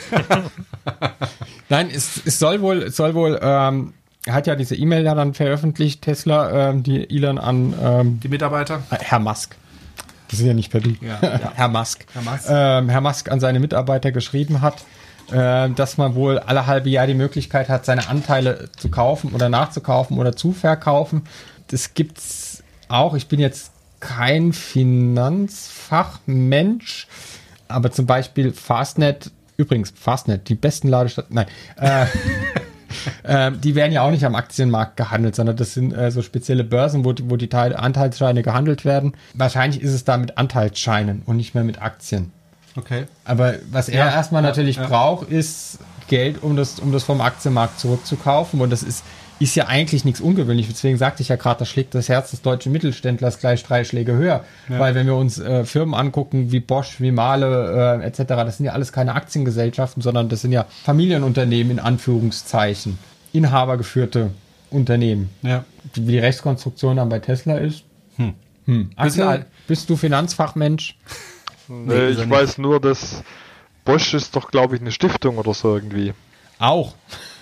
Nein, es, es soll wohl, es soll wohl, ähm, er hat ja diese E-Mail ja dann veröffentlicht, Tesla, ähm, die Elon an ähm, Die Mitarbeiter? Herr Musk. Das sind ja nicht per Du. Ja, ja. Herr Musk. Herr Musk. Ähm, Herr Musk an seine Mitarbeiter geschrieben hat, äh, dass man wohl alle halbe Jahr die Möglichkeit hat, seine Anteile zu kaufen oder nachzukaufen oder zu verkaufen. Das gibt's auch. Ich bin jetzt kein Finanzfachmensch, aber zum Beispiel Fastnet, übrigens Fastnet, die besten Ladestationen, nein, äh, äh, die werden ja auch nicht am Aktienmarkt gehandelt, sondern das sind äh, so spezielle Börsen, wo die, wo die Teile, Anteilsscheine gehandelt werden. Wahrscheinlich ist es da mit Anteilsscheinen und nicht mehr mit Aktien. Okay. Aber was er Ja, erstmal ja, natürlich ja. braucht, ist Geld, um das, um das vom Aktienmarkt zurückzukaufen. Und das ist, ist ja eigentlich nichts Ungewöhnliches. Deswegen sagte ich ja gerade, da schlägt das Herz des deutschen Mittelständlers gleich drei Schläge höher. Ja. Weil wenn wir uns äh, Firmen angucken wie Bosch, wie Mahle äh, et cetera, das sind ja alles keine Aktiengesellschaften, sondern das sind ja Familienunternehmen in Anführungszeichen. Inhabergeführte Unternehmen. Ja. Wie die Rechtskonstruktion dann bei Tesla ist. Hm. Hm. Axel, Bisschen- bist du Finanzfachmensch? Nee, ist er ich nicht. weiß nur, dass Bosch ist doch, glaube ich, eine Stiftung oder so irgendwie. Auch.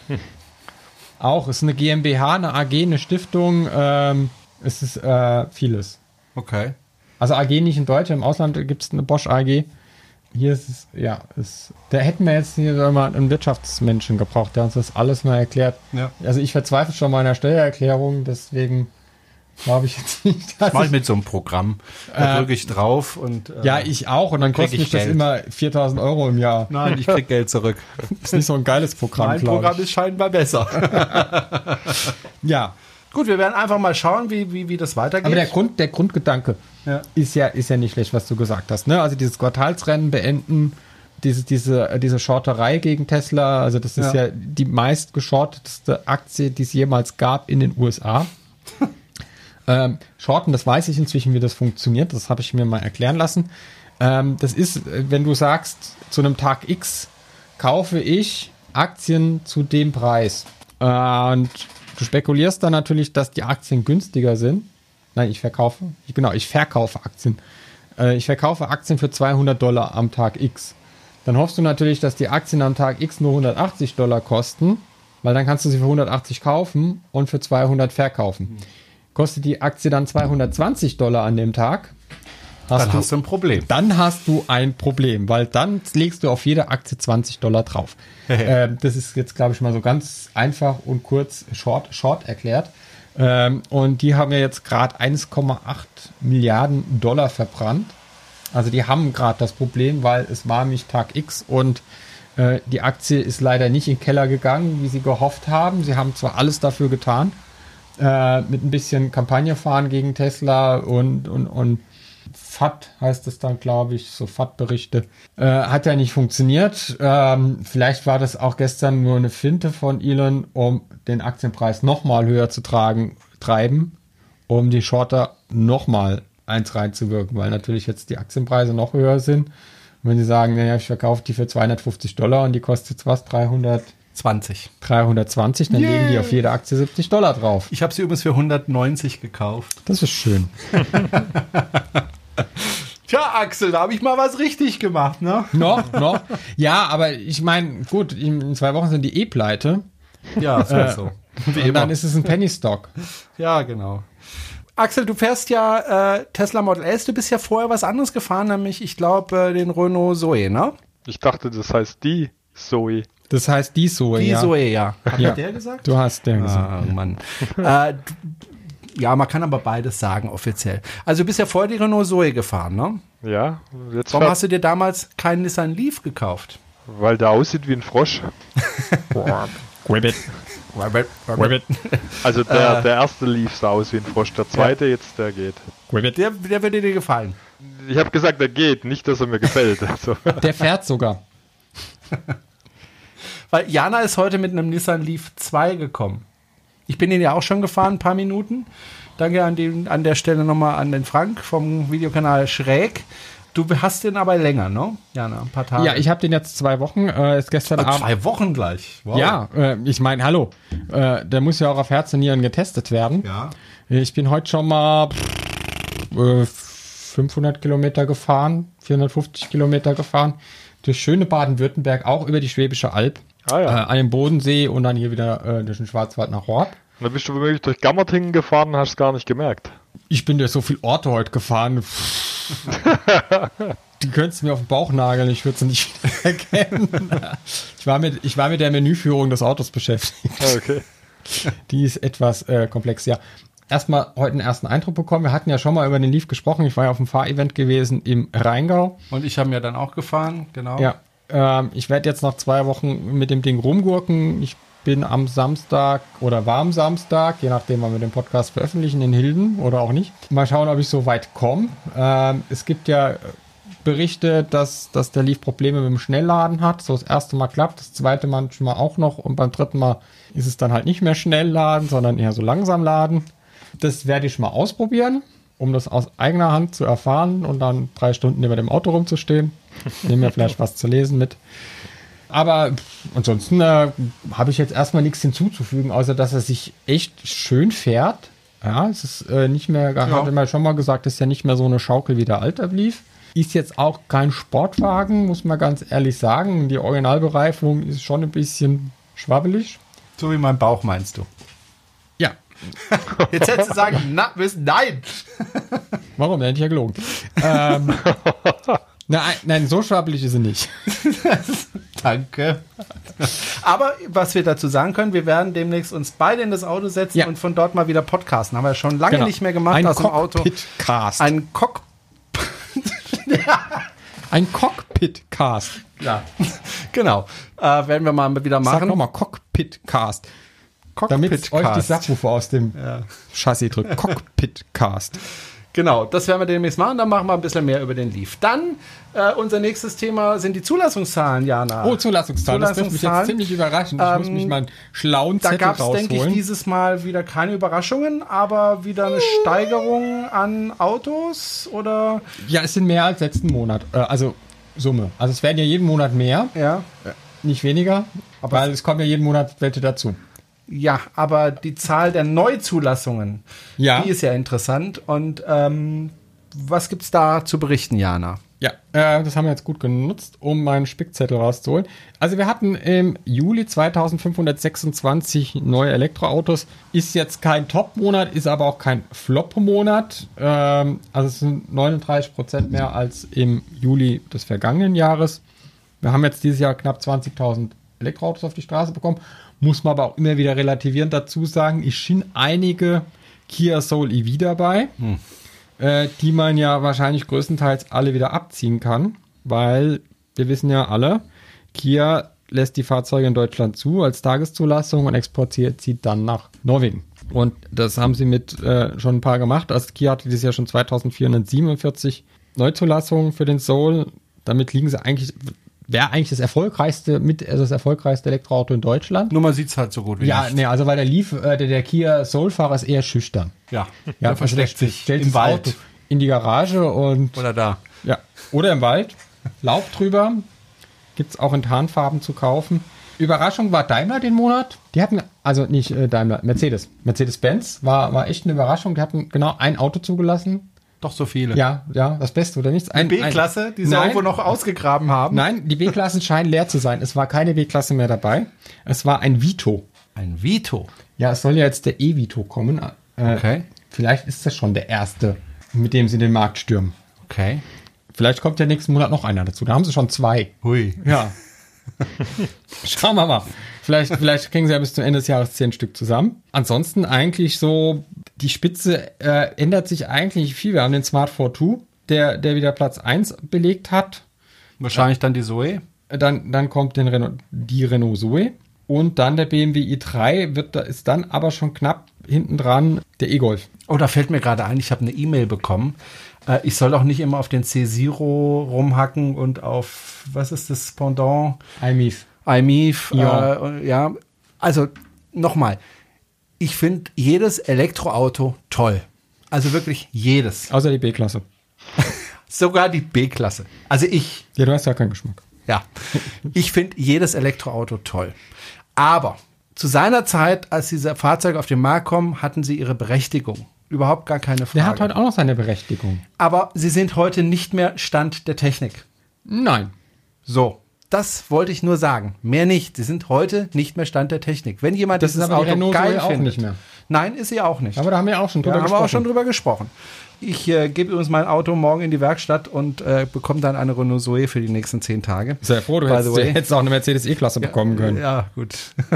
Auch. Es ist eine GmbH, eine A G, eine Stiftung. Ähm, es ist äh, vieles. Okay. Also A G nicht in Deutschland, im Ausland gibt es eine Bosch A G. Hier ist es, ja, ist, da hätten wir jetzt hier so mal einen Wirtschaftsmenschen gebraucht, der uns das alles mal erklärt. Ja. Also ich verzweifle schon mal in der Steuererklärung, deswegen glaube ich jetzt nicht, dass Mach ich ich, mit so einem Programm. Da Äh, drücke ich drauf und. Äh, ja, ich auch und dann krieg kostet ich mich das Geld. immer viertausend Euro im Jahr. Nein, ich krieg Geld zurück. Ist nicht so ein geiles Programm, Mein glaube Programm ich. ist scheinbar besser. Ja, Gut, wir werden einfach mal schauen, wie, wie, wie das weitergeht. aber der Grund, der Grundgedanke Ja. ist ja, ist ja nicht schlecht, was du gesagt hast. Ne? Also dieses Quartalsrennen beenden, diese, diese, diese Shorterei gegen Tesla, also das ist Ja. ja, die meist geschortetste Aktie, die es jemals gab in den U S A. Ähm, Shorten, das weiß ich inzwischen, wie das funktioniert. Das habe ich mir mal erklären lassen. Ähm, das ist, wenn du sagst, zu einem Tag X kaufe ich Aktien zu dem Preis. Äh, und du spekulierst dann natürlich, dass die Aktien günstiger sind. Nein, ich verkaufe. Genau, ich verkaufe Aktien. Äh, ich verkaufe Aktien für zweihundert Dollar am Tag X. Dann hoffst du natürlich, dass die Aktien am Tag X nur hundertachtzig Dollar kosten, weil dann kannst du sie für hundertachtzig kaufen und für zweihundert verkaufen. Kostet die Aktie dann zweihundertzwanzig Dollar an dem Tag, hast Dann du, hast du ein Problem. Dann hast du ein Problem, weil dann legst du auf jede Aktie zwanzig Dollar drauf. ähm, das ist jetzt, glaube ich, mal so ganz einfach und kurz short, short erklärt. Ähm, und die haben ja jetzt gerade eins Komma acht Milliarden Dollar verbrannt. Also die haben gerade das Problem, weil es war nämlich Tag X und äh, die Aktie ist leider nicht in den Keller gegangen, wie sie gehofft haben. Sie haben zwar alles dafür getan, äh, mit ein bisschen Kampagne fahren gegen Tesla und, und, und F A T heißt es dann, glaube ich, so F A T-Berichte. Äh, hat ja nicht funktioniert. Ähm, vielleicht war das auch gestern nur eine Finte von Elon, um den Aktienpreis nochmal höher zu tragen, treiben, um die Shorter nochmal eins reinzuwirken, weil natürlich jetzt die Aktienpreise noch höher sind. Und wenn sie sagen, naja, ich verkaufe die für zweihundertfünfzig Dollar und die kostet jetzt was, dreihundertzwanzig, dreihundertzwanzig, dann yeah. legen die auf jede Aktie siebzig Dollar drauf. Ich habe sie übrigens für hundertneunzig gekauft. Das ist schön. Tja, Axel, da habe ich mal was richtig gemacht, ne? Noch, noch. Ja, aber ich meine, gut, in zwei Wochen sind die eh pleite. Ja, so, äh, so. Wie und immer. Dann ist es ein Penny Stock. Ja, genau. Axel, du fährst ja äh, Tesla Model S, du bist ja vorher was anderes gefahren, nämlich, ich glaube, äh, den Renault Zoe, ne? Ich dachte, das heißt die Zoe. Das heißt die Zoe, die ja. Die Zoe, ja. Hat ja. der gesagt? Du hast der ah, gesagt. Mann. äh, ja, man kann aber beides sagen, offiziell. Also du bist ja vorher die Renault Zoe gefahren, ne? Ja. Jetzt Warum hast du dir damals keinen Nissan Leaf gekauft? Weil der aussieht wie ein Frosch. Ribbit. Ribbit. Also der, der erste Leaf sah aus wie ein Frosch, der zweite ja. jetzt, der geht. Der, der würde dir gefallen. Ich habe gesagt, der geht, nicht, dass er mir gefällt. Also. Der fährt sogar. Weil Jana ist heute mit einem Nissan Leaf zwei gekommen. Ich bin den ja auch schon gefahren, ein paar Minuten. Danke an, den, an der Stelle nochmal an den Frank vom Videokanal Schräg. Du hast den aber länger, ne? Jana, ein paar Tage. Ja, ich habe den jetzt zwei Wochen. Äh, ist gestern also Abend. Zwei Wochen gleich. Wow. Ja, äh, ich meine, hallo. Äh, der muss ja auch auf Herz und Nieren getestet werden. Ja. Ich bin heute schon mal äh, fünfhundert Kilometer gefahren, vierhundertfünfzig Kilometer gefahren. Durch schöne Baden-Württemberg, auch über die Schwäbische Alb. Ah, ja. äh, an den Bodensee und dann hier wieder äh, durch den Schwarzwald nach Horb. Und dann bist du womöglich durch Gammertingen gefahren und hast es gar nicht gemerkt. Ich bin durch so viele Orte heute gefahren. Die könntest du mir auf den Bauch nageln, ich würde sie nicht erkennen. Ich war, mit, ich war mit der Menüführung des Autos beschäftigt. Okay. Die ist etwas äh, komplex, ja. Erstmal heute einen ersten Eindruck bekommen. Wir hatten ja schon mal über den Leaf gesprochen. Ich war ja auf dem Fahrevent gewesen im Rheingau. Und ich habe ja dann auch gefahren, genau. Ja. Ähm, ich werde jetzt noch zwei Wochen mit dem Ding rumgurken. Ich bin am Samstag oder war am Samstag, je nachdem, wann wir den Podcast veröffentlichen, in Hilden oder auch nicht. Mal schauen, ob ich so weit komme. Ähm, es gibt ja Berichte, dass, dass der Leaf Probleme mit dem Schnellladen hat. So das erste Mal klappt, das zweite manchmal auch noch und beim dritten Mal ist es dann halt nicht mehr Schnellladen, sondern eher so langsam laden. Das werde ich mal ausprobieren, um das aus eigener Hand zu erfahren und dann drei Stunden über dem Auto rumzustehen. Nehme mir vielleicht was zu lesen mit. Aber ansonsten äh, habe ich jetzt erstmal nichts hinzuzufügen, außer dass er sich echt schön fährt. Ja, es ist äh, nicht mehr, ja. Hatte man schon mal gesagt, ist ja nicht mehr so eine Schaukel wie der alte Leaf. Ist jetzt auch kein Sportwagen, muss man ganz ehrlich sagen. Die Originalbereifung ist schon ein bisschen schwabbelig. So wie mein Bauch, meinst du? Ja. Jetzt hättest du sagen, na, nein. Warum? Der hätte ich ja gelogen. ähm, nein, nein, so schwabbelig ist sie nicht. Danke. Aber was wir dazu sagen können, wir werden demnächst uns beide in das Auto setzen ja. und von dort mal wieder podcasten. Haben wir schon lange genau. nicht mehr gemacht Ein aus dem Auto. Cockpit-Cast. Ein Cock... Ein Cockpit-Cast. Ja, genau. Äh, werden wir mal wieder machen. Sag nochmal Cockpit-Cast. Damit euch die Subwoofer aus dem ja. Chassis drückt. Cockpit-Cast. Genau, das werden wir demnächst machen. Dann machen wir ein bisschen mehr über den Leaf. Dann äh, unser nächstes Thema sind die Zulassungszahlen, Jana. Oh, Zulassungszahlen. Das wird mich jetzt ziemlich überraschen. Ich ähm, muss mich meinen schlauen Zettel rausholen. Da gab es, denke ich, dieses Mal wieder keine Überraschungen, aber wieder eine Steigerung an Autos, oder? Ja, es sind mehr als letzten Monat. Äh, also Summe. Also es werden ja jeden Monat mehr. Ja. Nicht weniger, aber weil es kommen ja jeden Monat welche dazu. Ja, aber die Zahl der Neuzulassungen, ja. die ist ja interessant. Und ähm, was gibt's da zu berichten, Jana? Ja, äh, das haben wir jetzt gut genutzt, um meinen Spickzettel rauszuholen. Also wir hatten im Juli zweitausendfünfhundertsechsundzwanzig neue Elektroautos. Ist jetzt kein Top-Monat, ist aber auch kein Flop-Monat. Ähm, also es sind neununddreißig Prozent mehr als im Juli des vergangenen Jahres. Wir haben jetzt dieses Jahr knapp zwanzigtausend Elektroautos auf die Straße bekommen. Muss man aber auch immer wieder relativierend dazu sagen, es sind einige Kia Soul E V dabei, hm. äh, die man ja wahrscheinlich größtenteils alle wieder abziehen kann, weil wir wissen ja alle, Kia lässt die Fahrzeuge in Deutschland zu als Tageszulassung und exportiert sie dann nach Norwegen. Und das haben sie mit äh, schon ein paar gemacht. Also Kia hatte dieses Jahr schon zweitausendvierhundertsiebenundvierzig Neuzulassungen für den Soul. Damit liegen sie eigentlich... Wäre eigentlich das erfolgreichste mit also das erfolgreichste Elektroauto in Deutschland. Nur man sieht es halt so gut wie Ja, nicht. nee, also weil der Leaf, äh, der, der Kia Soul-Fahrer ist eher schüchtern. Ja, ja der also versteckt der sich stellt im das Wald. Auto in die Garage und Oder da. ja, oder im Wald. Laub drüber. Gibt es auch in Tarnfarben zu kaufen. Überraschung war Daimler den Monat. Die hatten, also nicht äh, Daimler, Mercedes. Mercedes-Benz war, war echt eine Überraschung. Die hatten genau ein Auto zugelassen. Doch so viele. Ja, ja, das Beste oder nichts. Ein, die B-Klasse, die sie nein, irgendwo noch ausgegraben haben. Nein, die B-Klassen scheinen leer zu sein. Es war keine B-Klasse mehr dabei. Es war ein Vito. Ein Vito? Ja, es soll ja jetzt der E-Vito kommen. Äh, okay. Vielleicht ist das schon der erste, mit dem sie den Markt stürmen. Okay. Vielleicht kommt ja nächsten Monat noch einer dazu. Da haben sie schon zwei. Hui. Ja. Schauen wir mal. Vielleicht, vielleicht kriegen sie ja bis zum Ende des Jahres zehn Stück zusammen. Ansonsten eigentlich so, die Spitze äh, ändert sich eigentlich nicht viel. Wir haben den Smart vier zwei, der, der wieder Platz eins belegt hat. Wahrscheinlich dann die Zoe. Dann, dann kommt den Renault, die Renault Zoe. Und dann der B M W i drei, wird, ist dann aber schon knapp hinten dran der E-Golf. Oh, da fällt mir gerade ein, ich habe eine E-Mail bekommen. Äh, ich soll auch nicht immer auf den C Zero rumhacken und auf, was ist das Pendant? I M I F. I M I F, ja. Äh, ja. Also, nochmal. Ich finde jedes Elektroauto toll. Also wirklich jedes. Außer die B-Klasse. Sogar die B-Klasse. Also ich. Ja, du hast ja keinen Geschmack. Ja. Ich finde jedes Elektroauto toll. Aber zu seiner Zeit, als diese Fahrzeuge auf den Markt kommen, hatten sie ihre Berechtigung. Überhaupt gar keine Frage. Der hat heute auch noch seine Berechtigung. Aber sie sind heute nicht mehr Stand der Technik. Nein. So. Das wollte ich nur sagen. Mehr nicht. Sie sind heute nicht mehr Stand der Technik. Wenn jemand das dieses ist aber Auto Renault geil auch findet. Nicht mehr. Nein, ist sie auch nicht. Aber da haben wir auch schon drüber ja, gesprochen. haben wir auch schon drüber gesprochen. Ich äh, gebe übrigens mein Auto morgen in die Werkstatt und äh, bekomme dann eine Renault Zoe für die nächsten zehn Tage. Sehr froh, du hättest, du hättest auch eine Mercedes E-Klasse bekommen können. Ja, gut.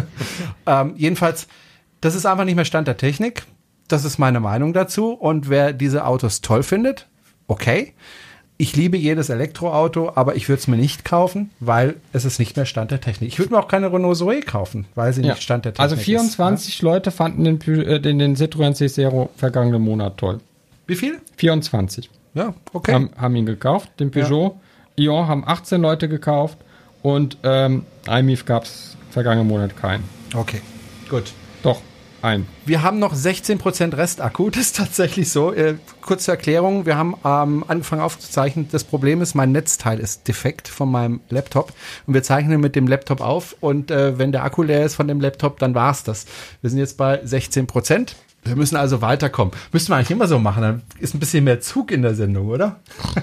ähm, jedenfalls, das ist einfach nicht mehr Stand der Technik. Das ist meine Meinung dazu. Und wer diese Autos toll findet, okay. Ich liebe jedes Elektroauto, aber ich würde es mir nicht kaufen, weil es ist nicht mehr Stand der Technik. Ich würde mir auch keine Renault Zoe kaufen, weil sie ja. nicht Stand der Technik also vierundzwanzig ist. Also Leute fanden den, den, den Citroën C Zero vergangenen Monat toll. Wie viel? vierundzwanzig. Ja, okay. Haben, haben ihn gekauft. Den Peugeot ja. Ion haben achtzehn Leute gekauft und ähm, I M I F gab es vergangenen Monat keinen. Okay, gut. Doch. Ein. Wir haben noch sechzehn Prozent Restakku, das ist tatsächlich so. Äh, kurze Erklärung, wir haben ähm, angefangen aufzuzeichnen. Das Problem ist, mein Netzteil ist defekt von meinem Laptop und wir zeichnen mit dem Laptop auf und äh, wenn der Akku leer ist von dem Laptop, dann war's das. Wir sind jetzt bei sechzehn Prozent. Wir müssen also weiterkommen. Müssten wir eigentlich immer so machen, dann ist ein bisschen mehr Zug in der Sendung, oder?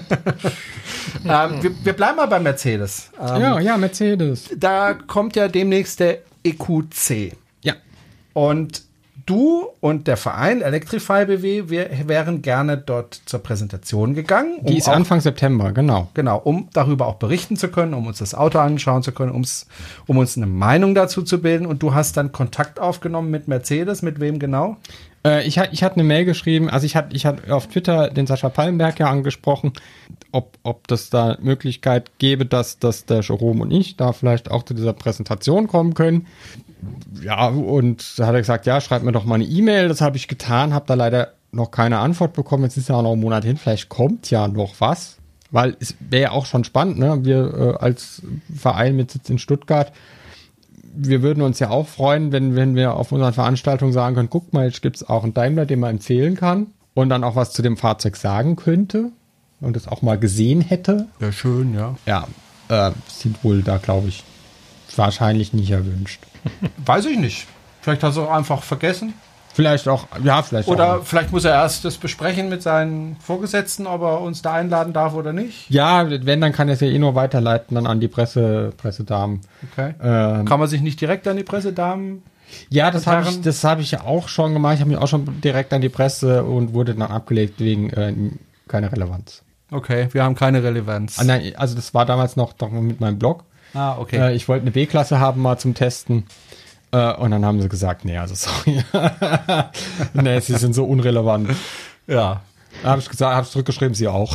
ähm, wir, wir bleiben mal bei Mercedes. Ähm, ja, ja, Mercedes. Da kommt ja demnächst der E Q C. Ja. Und du und der Verein Electrify B W, wir wären gerne dort zur Präsentation gegangen. Um Die ist auch, Anfang September, genau. Genau, um darüber auch berichten zu können, um uns das Auto anschauen zu können, um's, um uns eine Meinung dazu zu bilden. Und du hast dann Kontakt aufgenommen mit Mercedes, mit wem genau? Äh, ich, ich hatte eine Mail geschrieben, also ich hatte ich hatte auf Twitter den Sascha Pallenberg ja angesprochen, ob, ob das da Möglichkeit gäbe, dass, dass der Jerome und ich da vielleicht auch zu dieser Präsentation kommen können. Ja, und da hat er gesagt, ja, schreib mir doch mal eine E-Mail. Das habe ich getan, habe da leider noch keine Antwort bekommen. Jetzt ist ja auch noch ein Monat hin. Vielleicht kommt ja noch was. Weil es wäre ja auch schon spannend, ne? Wir äh, als Verein mit Sitz in Stuttgart, wir würden uns ja auch freuen, wenn, wenn wir auf unseren Veranstaltungen sagen können, guck mal, jetzt gibt es auch einen Daimler, den man empfehlen kann und dann auch was zu dem Fahrzeug sagen könnte und es auch mal gesehen hätte. Ja, schön, ja. Ja, äh, sind wohl da, glaube ich, wahrscheinlich nicht erwünscht. Weiß ich nicht. Vielleicht hast du auch einfach vergessen. Vielleicht auch, ja, vielleicht Oder auch. vielleicht muss er erst das besprechen mit seinen Vorgesetzten, ob er uns da einladen darf oder nicht. Ja, wenn, dann kann er es ja eh nur weiterleiten dann an die Presse, Pressedamen. Okay. Ähm, Kann man sich nicht direkt an die Pressedamen? ja, das habe ich, Herren? das habe ich ja auch schon gemacht. Ich habe mich auch schon direkt an die Presse und wurde dann abgelegt wegen äh, keine Relevanz. Okay, wir haben keine Relevanz. Ah, nein, also das war damals noch, noch mit meinem Blog. Ah, okay. Äh, ich wollte eine B-Klasse haben mal zum Testen. Äh, und dann haben sie gesagt, nee, also sorry. nee, sie sind so unrelevant. Ja. Da habe ich gesagt, habe ich zurückgeschrieben, sie auch.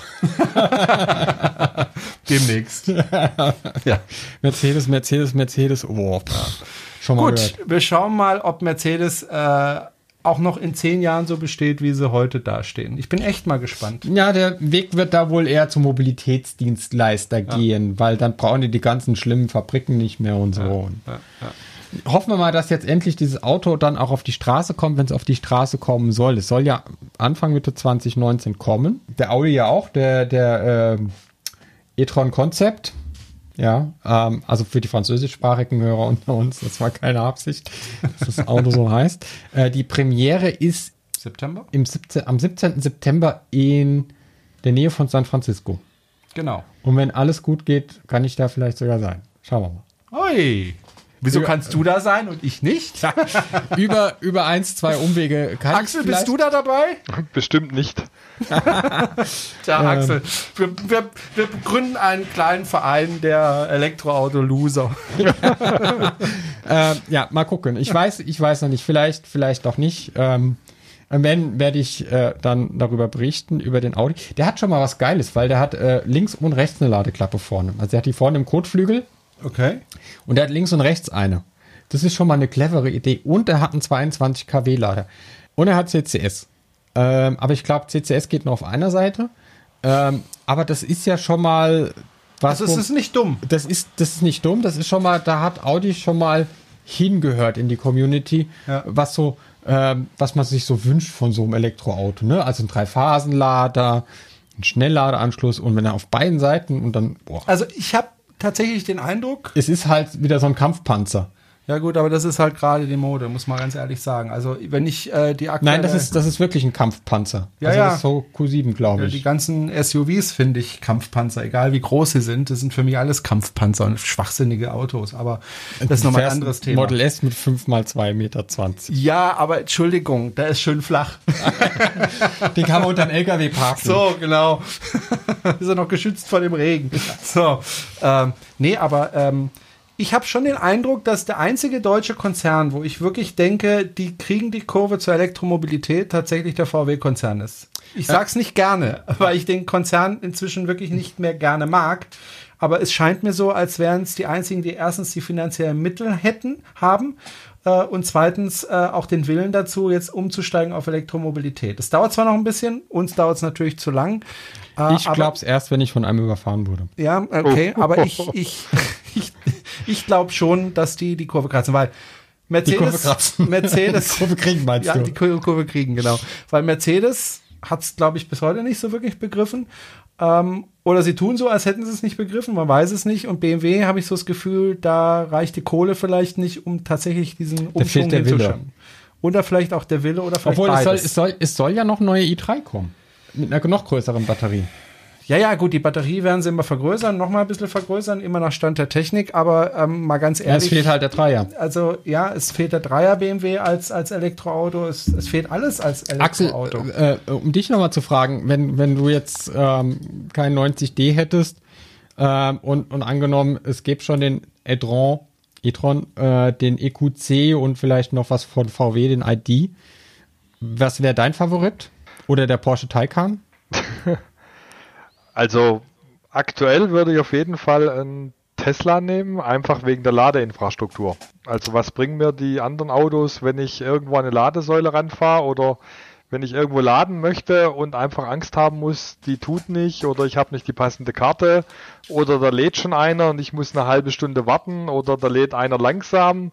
Demnächst. Ja. Mercedes, Mercedes, Mercedes. Oh, schon mal Gut, gehört. wir schauen mal, ob Mercedes äh, auch noch in zehn Jahren so besteht, wie sie heute dastehen. Ich bin echt mal gespannt. Ja, der Weg wird da wohl eher zum Mobilitätsdienstleister ja. gehen, weil dann brauchen die die ganzen schlimmen Fabriken nicht mehr und so. Ja, ja, ja. Hoffen wir mal, dass jetzt endlich dieses Auto dann auch auf die Straße kommt, wenn es auf die Straße kommen soll. Es soll ja Anfang Mitte zwanzig neunzehn kommen. Der Audi ja auch, der, der äh, e-tron Concept. Ja, ähm, also für die französischsprachigen Hörer unter uns, das war keine Absicht, dass das Auto so heißt. Äh, die Premiere ist September? Im siebzehnten am siebzehnten September in der Nähe von San Francisco. Genau. Und wenn alles gut geht, kann ich da vielleicht sogar sein. Schauen wir mal. Ui. Wieso kannst du da sein und ich nicht? über, über eins, zwei Umwege kann Axel, ich bist du da dabei? Bestimmt nicht. Tja, Ähm. Axel, wir, wir, wir gründen einen kleinen Verein der Elektroauto-Loser. äh, ja, mal gucken. Ich weiß, ich weiß noch nicht. Vielleicht, vielleicht auch nicht. Ähm, wenn, werde ich äh, dann darüber berichten, über den Audi. Der hat schon mal was Geiles, weil der hat äh, links und rechts eine Ladeklappe vorne. Also der hat die vorne im Kotflügel. Okay. Und der hat links und rechts eine. Das ist schon mal eine clevere Idee. Und er hat einen zweiundzwanzig Kilowatt Lader. Und er hat C C S. Ähm, aber ich glaube, C C S geht nur auf einer Seite. Ähm, aber das ist ja schon mal was. Also es ist nicht dumm. Das ist, das ist nicht dumm. Das ist schon mal, da hat Audi schon mal hingehört in die Community, Ja. was so, ähm, was man sich so wünscht von so einem Elektroauto. Ne? Also ein Drei-Phasen-Lader, ein Schnellladeanschluss und wenn er auf beiden Seiten und dann, boah. Also ich habe tatsächlich den Eindruck, Es ist halt wieder so ein Kampfpanzer. ja gut, aber das ist halt gerade die Mode, muss man ganz ehrlich sagen. Also wenn ich äh, die aktuelle... Nein, das ist, das ist wirklich ein Kampfpanzer. Ja, also ja. Das ist so Q sieben, glaube Ja, ich. die ganzen S U Vs finde ich Kampfpanzer, egal wie groß sie sind. Das sind für mich alles Kampfpanzer und schwachsinnige Autos. Aber das ist nochmal ein Fährst anderes Thema. Model S mit fünf mal zwei Meter zwanzig. Ja, aber Entschuldigung, der ist schön flach. Den kann man unter einen L K W parken. So, genau. Ist er noch geschützt vor dem Regen. So, ähm, nee, aber ähm, ich habe schon den Eindruck, dass der einzige deutsche Konzern, wo ich wirklich denke, die kriegen die Kurve zur Elektromobilität, tatsächlich der V W-Konzern ist. Ich sag's nicht gerne, weil ich den Konzern inzwischen wirklich nicht mehr gerne mag. Aber es scheint mir so, als wären es die einzigen, die erstens die finanziellen Mittel hätten, haben äh, und zweitens äh, auch den Willen dazu, jetzt umzusteigen auf Elektromobilität. Es dauert zwar noch ein bisschen, uns dauert es natürlich zu lang. Äh, Ich glaube es erst, wenn ich von einem überfahren wurde. Ja, okay, aber ich, ich, ich, ich glaube schon, dass die die Kurve kratzen, weil Mercedes, Die Kurve kratzen. Mercedes, Die Kurve kriegen, meinst ja, du? die Kurve, Kurve kriegen, genau. Weil Mercedes hat es, glaube ich, bis heute nicht so wirklich begriffen. Ähm, oder sie tun so, als hätten sie es nicht begriffen, man weiß es nicht. Und B M W habe ich so das Gefühl, da reicht die Kohle vielleicht nicht, um tatsächlich diesen Da fehlt Umschwung der Wille. hinzuschauen. Oder vielleicht auch der Wille oder vielleicht Obwohl, es soll, beides. es, soll, es soll ja noch neue i drei kommen. Mit einer noch größeren Batterie. Ja, ja, gut, die Batterie werden sie immer vergrößern, noch mal ein bisschen vergrößern, immer nach Stand der Technik, aber ähm, mal ganz Ja, ehrlich. es fehlt halt der Dreier. Also, ja, es fehlt der Dreier B M W als, als Elektroauto, es, es fehlt alles als Axel, Elektroauto. äh, um dich nochmal zu fragen, wenn, wenn du jetzt ähm, kein neunzig D hättest ähm, und, und angenommen, es gäbe schon den e-tron, e-tron äh, den E Q C und vielleicht noch was von V W, den I D, was wäre dein Favorit? Oder der Porsche Taycan? Also aktuell würde ich auf jeden Fall einen Tesla nehmen, einfach wegen der Ladeinfrastruktur. Also was bringen mir die anderen Autos, wenn ich irgendwo an eine Ladesäule ranfahre oder wenn ich irgendwo laden möchte und einfach Angst haben muss, die tut nicht oder ich habe nicht die passende Karte oder da lädt schon einer und ich muss eine halbe Stunde warten oder da lädt einer langsam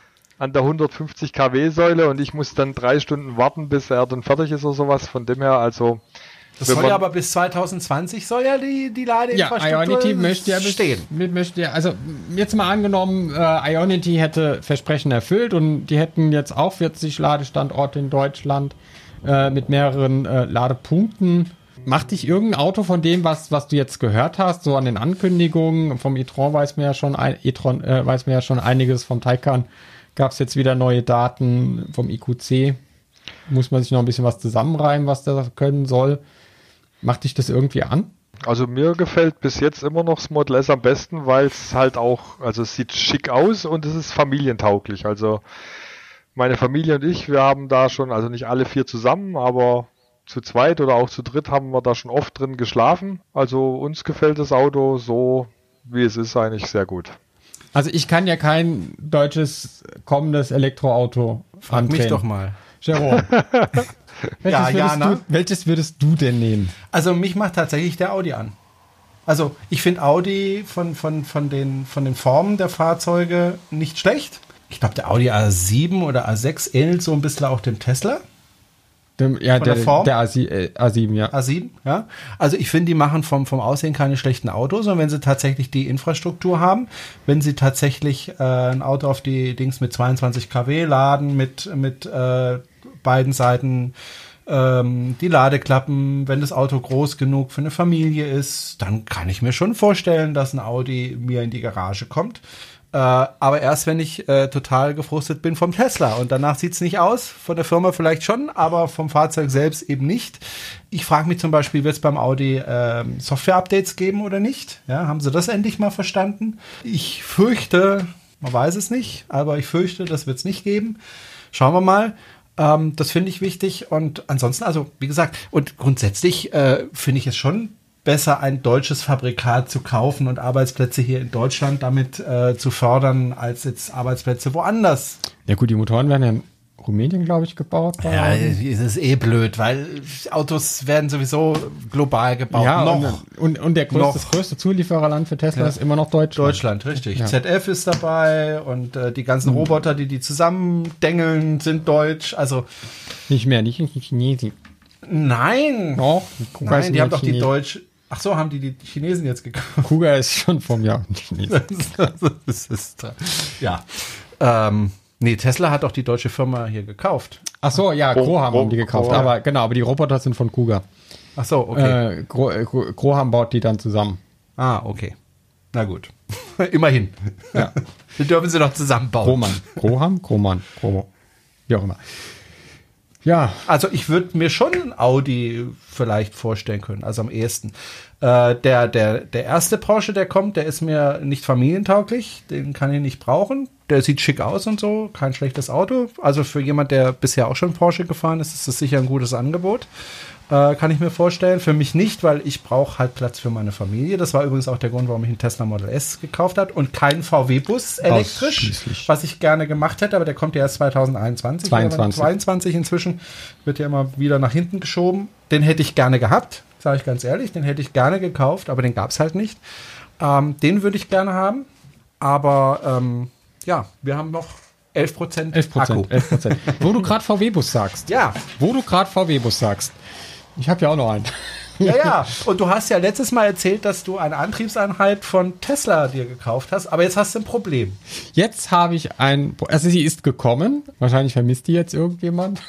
an der hundertfünfzig Kilowatt Säule und ich muss dann drei Stunden warten, bis er dann fertig ist oder sowas. Von dem her, also... Das soll ja aber bis zwanzig zwanzig soll ja die, die Ladeinfrastruktur ja, Ionity möchte ja stehen. Mit, möchte ja, also jetzt mal angenommen, äh, Ionity hätte Versprechen erfüllt und die hätten jetzt auch vierzig Ladestandorte in Deutschland äh, mit mehreren äh, Ladepunkten. Macht dich irgendein Auto von dem, was, was du jetzt gehört hast, so an den Ankündigungen, vom e-tron weiß man ja schon, e-tron äh, weiß man ja schon einiges, vom Taycan gab es jetzt wieder neue Daten, vom I Q C muss man sich noch ein bisschen was zusammenreimen, was das können soll. Macht dich das irgendwie an? Also mir gefällt bis jetzt immer noch das Model S am besten, weil es halt auch, also es sieht schick aus und es ist familientauglich. Also meine Familie und ich, wir haben da schon, also nicht alle vier zusammen, aber zu zweit oder auch zu dritt haben wir da schon oft drin geschlafen. Also uns gefällt das Auto so, wie es ist, eigentlich sehr gut. Also ich kann ja kein deutsches kommendes Elektroauto Frag andrehen. mich doch mal. Jerome. Welches, Ja, würdest Jana? du, welches würdest du denn nehmen? Also mich macht tatsächlich der Audi an. Also ich finde Audi von, von, von, den, von den Formen der Fahrzeuge nicht schlecht. Ich glaube, der Audi A sieben oder A sechs ähnelt so ein bisschen auch dem Tesla. Dem, ja, Von der, der Form? der A sieben, ja. A sieben, ja. Also ich finde, die machen vom, vom Aussehen keine schlechten Autos, sondern wenn sie tatsächlich die Infrastruktur haben, wenn sie tatsächlich äh, ein Auto auf die Dings mit zweiundzwanzig Kilowatt laden, mit, mit äh, beiden Seiten ähm, die Ladeklappen, wenn das Auto groß genug für eine Familie ist, dann kann ich mir schon vorstellen, dass ein Audi mir in die Garage kommt. Äh, aber erst, wenn ich äh, total gefrustet bin vom Tesla. Und danach sieht's nicht aus. Von der Firma vielleicht schon, aber vom Fahrzeug selbst eben nicht. Ich frage mich zum Beispiel, wird es beim Audi äh, Software-Updates geben oder nicht? Ja, haben sie das endlich mal verstanden? Ich fürchte, man weiß es nicht, aber ich fürchte, das wird's nicht geben. Schauen wir mal. Ähm, das finde ich wichtig. Und ansonsten, also wie gesagt, und grundsätzlich äh, finde ich es schon besser, ein deutsches Fabrikat zu kaufen und Arbeitsplätze hier in Deutschland damit äh, zu fördern, als jetzt Arbeitsplätze woanders. Ja gut, die Motoren werden ja in Rumänien, glaube ich, gebaut. Ja, das ist eh blöd, weil Autos werden sowieso global gebaut. Ja, noch. Und, und, und der größte, Noch. das größte Zuliefererland für Tesla Ja. ist immer noch Deutschland. Deutschland, richtig. Ja. Z F ist dabei und äh, die ganzen Roboter, die die zusammendengeln, sind deutsch. Also Nicht mehr, nicht in Chinesen. nein, Doch, Kuga ist nein, die nur haben doch die Chines. deutsche. Ach so, haben die die Chinesen jetzt gekauft? Kuga ist schon vom Jahr ein Chinesen. das ist, ja. Ähm, nee, Tesla hat doch die deutsche Firma hier gekauft. Ach so, ja, Gro- Groham Gro- haben die gekauft. Gro- Aber genau, aber die Roboter sind von Kuga. Ach so, okay. Äh, Gro äh, Gro- Groham baut die dann zusammen. Ah, okay. Na gut. Immerhin. Ja. Die dürfen sie doch zusammenbauen. Grohmann. Groham? Grohmann. Gro Wie auch immer. Ja. Also ich würde mir schon ein Audi vielleicht vorstellen können, also am ehesten. Äh, der, der, der erste Porsche, der kommt, der ist mir nicht familientauglich, den kann ich nicht brauchen. Der sieht schick aus und so, kein schlechtes Auto. Also für jemand, der bisher auch schon Porsche gefahren ist, ist das sicher ein gutes Angebot. Äh, kann ich mir vorstellen. Für mich nicht, weil ich brauche halt Platz für meine Familie. Das war übrigens auch der Grund, warum ich einen Tesla Model S gekauft habe und keinen V W-Bus elektrisch, Ausschließlich. was ich gerne gemacht hätte, aber der kommt ja erst zwanzig einundzwanzig. zweiundzwanzig. zweiundzwanzig inzwischen, wird ja immer wieder nach hinten geschoben. Den hätte ich gerne gehabt, sage ich ganz ehrlich. Den hätte ich gerne gekauft, aber den gab es halt nicht. Ähm, den würde ich gerne haben, aber ähm, ja, wir haben noch elf Prozent elf Prozent. Akku. elf Prozent. Wo du gerade V W-Bus sagst. Ja. Wo du gerade V W-Bus sagst. Ich habe ja auch noch einen. Ja, ja. Und du hast ja letztes Mal erzählt, dass du eine Antriebseinheit von Tesla dir gekauft hast, aber jetzt hast du ein Problem. Jetzt habe ich ein, also sie ist gekommen. Wahrscheinlich vermisst die jetzt irgendjemand.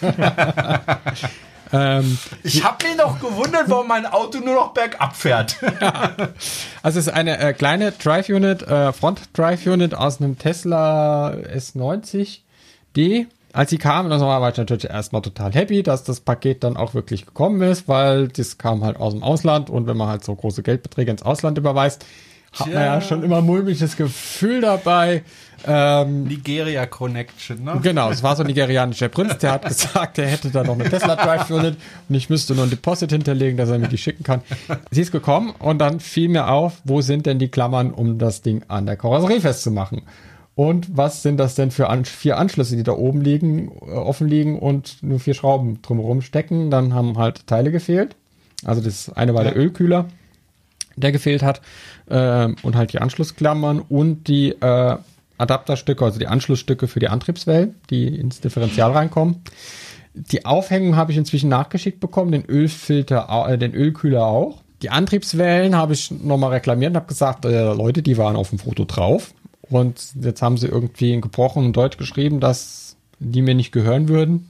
ähm, Ich habe mich noch gewundert, warum mein Auto nur noch bergab fährt. also es ist eine äh, kleine Drive-Unit, äh, Front-Drive-Unit aus einem Tesla S neunzig D. Als sie kam, das war ich natürlich erstmal total happy, dass das Paket dann auch wirklich gekommen ist, weil das kam halt aus dem Ausland und wenn man halt so große Geldbeträge ins Ausland überweist, hat man ja schon immer ein mulmiges Gefühl dabei. Ähm, Nigeria Connection, ne? genau, es war so ein nigerianischer Prinz, der hat gesagt, er hätte da noch eine Tesla Drive Unit und ich müsste nur ein Deposit hinterlegen, dass er mir die schicken kann. Sie ist gekommen und dann fiel mir auf, wo sind denn die Klammern, um das Ding an der Karosserie festzumachen? Und was sind das denn für an, vier Anschlüsse, die da oben liegen, äh, offen liegen und nur vier Schrauben drumherum stecken? Dann haben halt Teile gefehlt. Also das eine war ja. der Ölkühler, der gefehlt hat. Äh, und halt die Anschlussklammern und die äh, Adapterstücke, also die Anschlussstücke für die Antriebswellen, die ins Differential reinkommen. Die Aufhängung habe ich inzwischen nachgeschickt bekommen, den Ölfilter, äh, den Ölkühler auch. Die Antriebswellen habe ich nochmal reklamiert und habe gesagt, äh, Leute, die waren auf dem Foto drauf. Und jetzt haben sie irgendwie in gebrochenem Deutsch geschrieben, dass die mir nicht gehören würden.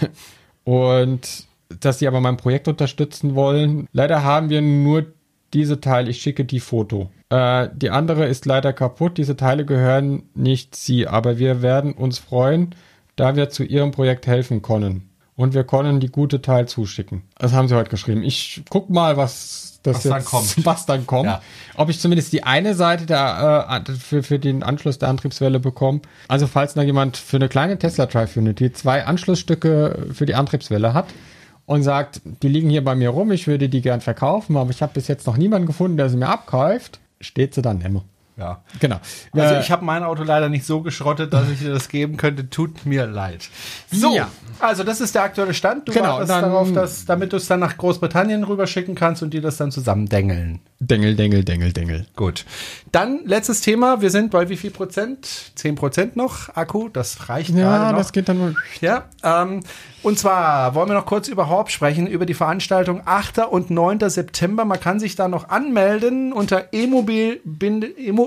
Und dass sie aber mein Projekt unterstützen wollen. Leider haben wir nur diese Teile, ich schicke die Foto. Äh, die andere ist leider kaputt, diese Teile gehören nicht sie, aber wir werden uns freuen, da wir zu ihrem Projekt helfen können. Und wir können die gute Teil zuschicken. Das haben sie heute geschrieben. Ich guck mal, was das was jetzt, dann kommt. Was dann kommt. Ja. Ob ich zumindest die eine Seite der, äh, für, für den Anschluss der Antriebswelle bekomme. Also falls noch jemand für eine kleine Tesla Trifunity zwei Anschlussstücke für die Antriebswelle hat und sagt, die liegen hier bei mir rum, ich würde die gern verkaufen, aber ich habe bis jetzt noch niemanden gefunden, der sie mir abkauft, steht sie dann immer. Ja, genau. Also äh, ich habe mein Auto leider nicht so geschrottet, dass ich dir das geben könnte. Tut mir leid. So, ja. Also das ist der aktuelle Stand. Du genau, wartest dann, darauf, dass, damit du es dann nach Großbritannien rüberschicken kannst und die das dann zusammen dengeln. Dengel, Dengel, Dengel, Dengel. Gut. Dann letztes Thema. Wir sind bei wie viel Prozent? zehn Prozent noch Akku. Das reicht ja, gerade noch. Ja, das geht dann wohl. Ja, ähm, und zwar wollen wir noch kurz über Horb sprechen, über die Veranstaltung achter und neunter September. Man kann sich da noch anmelden unter e-mobil. Emo,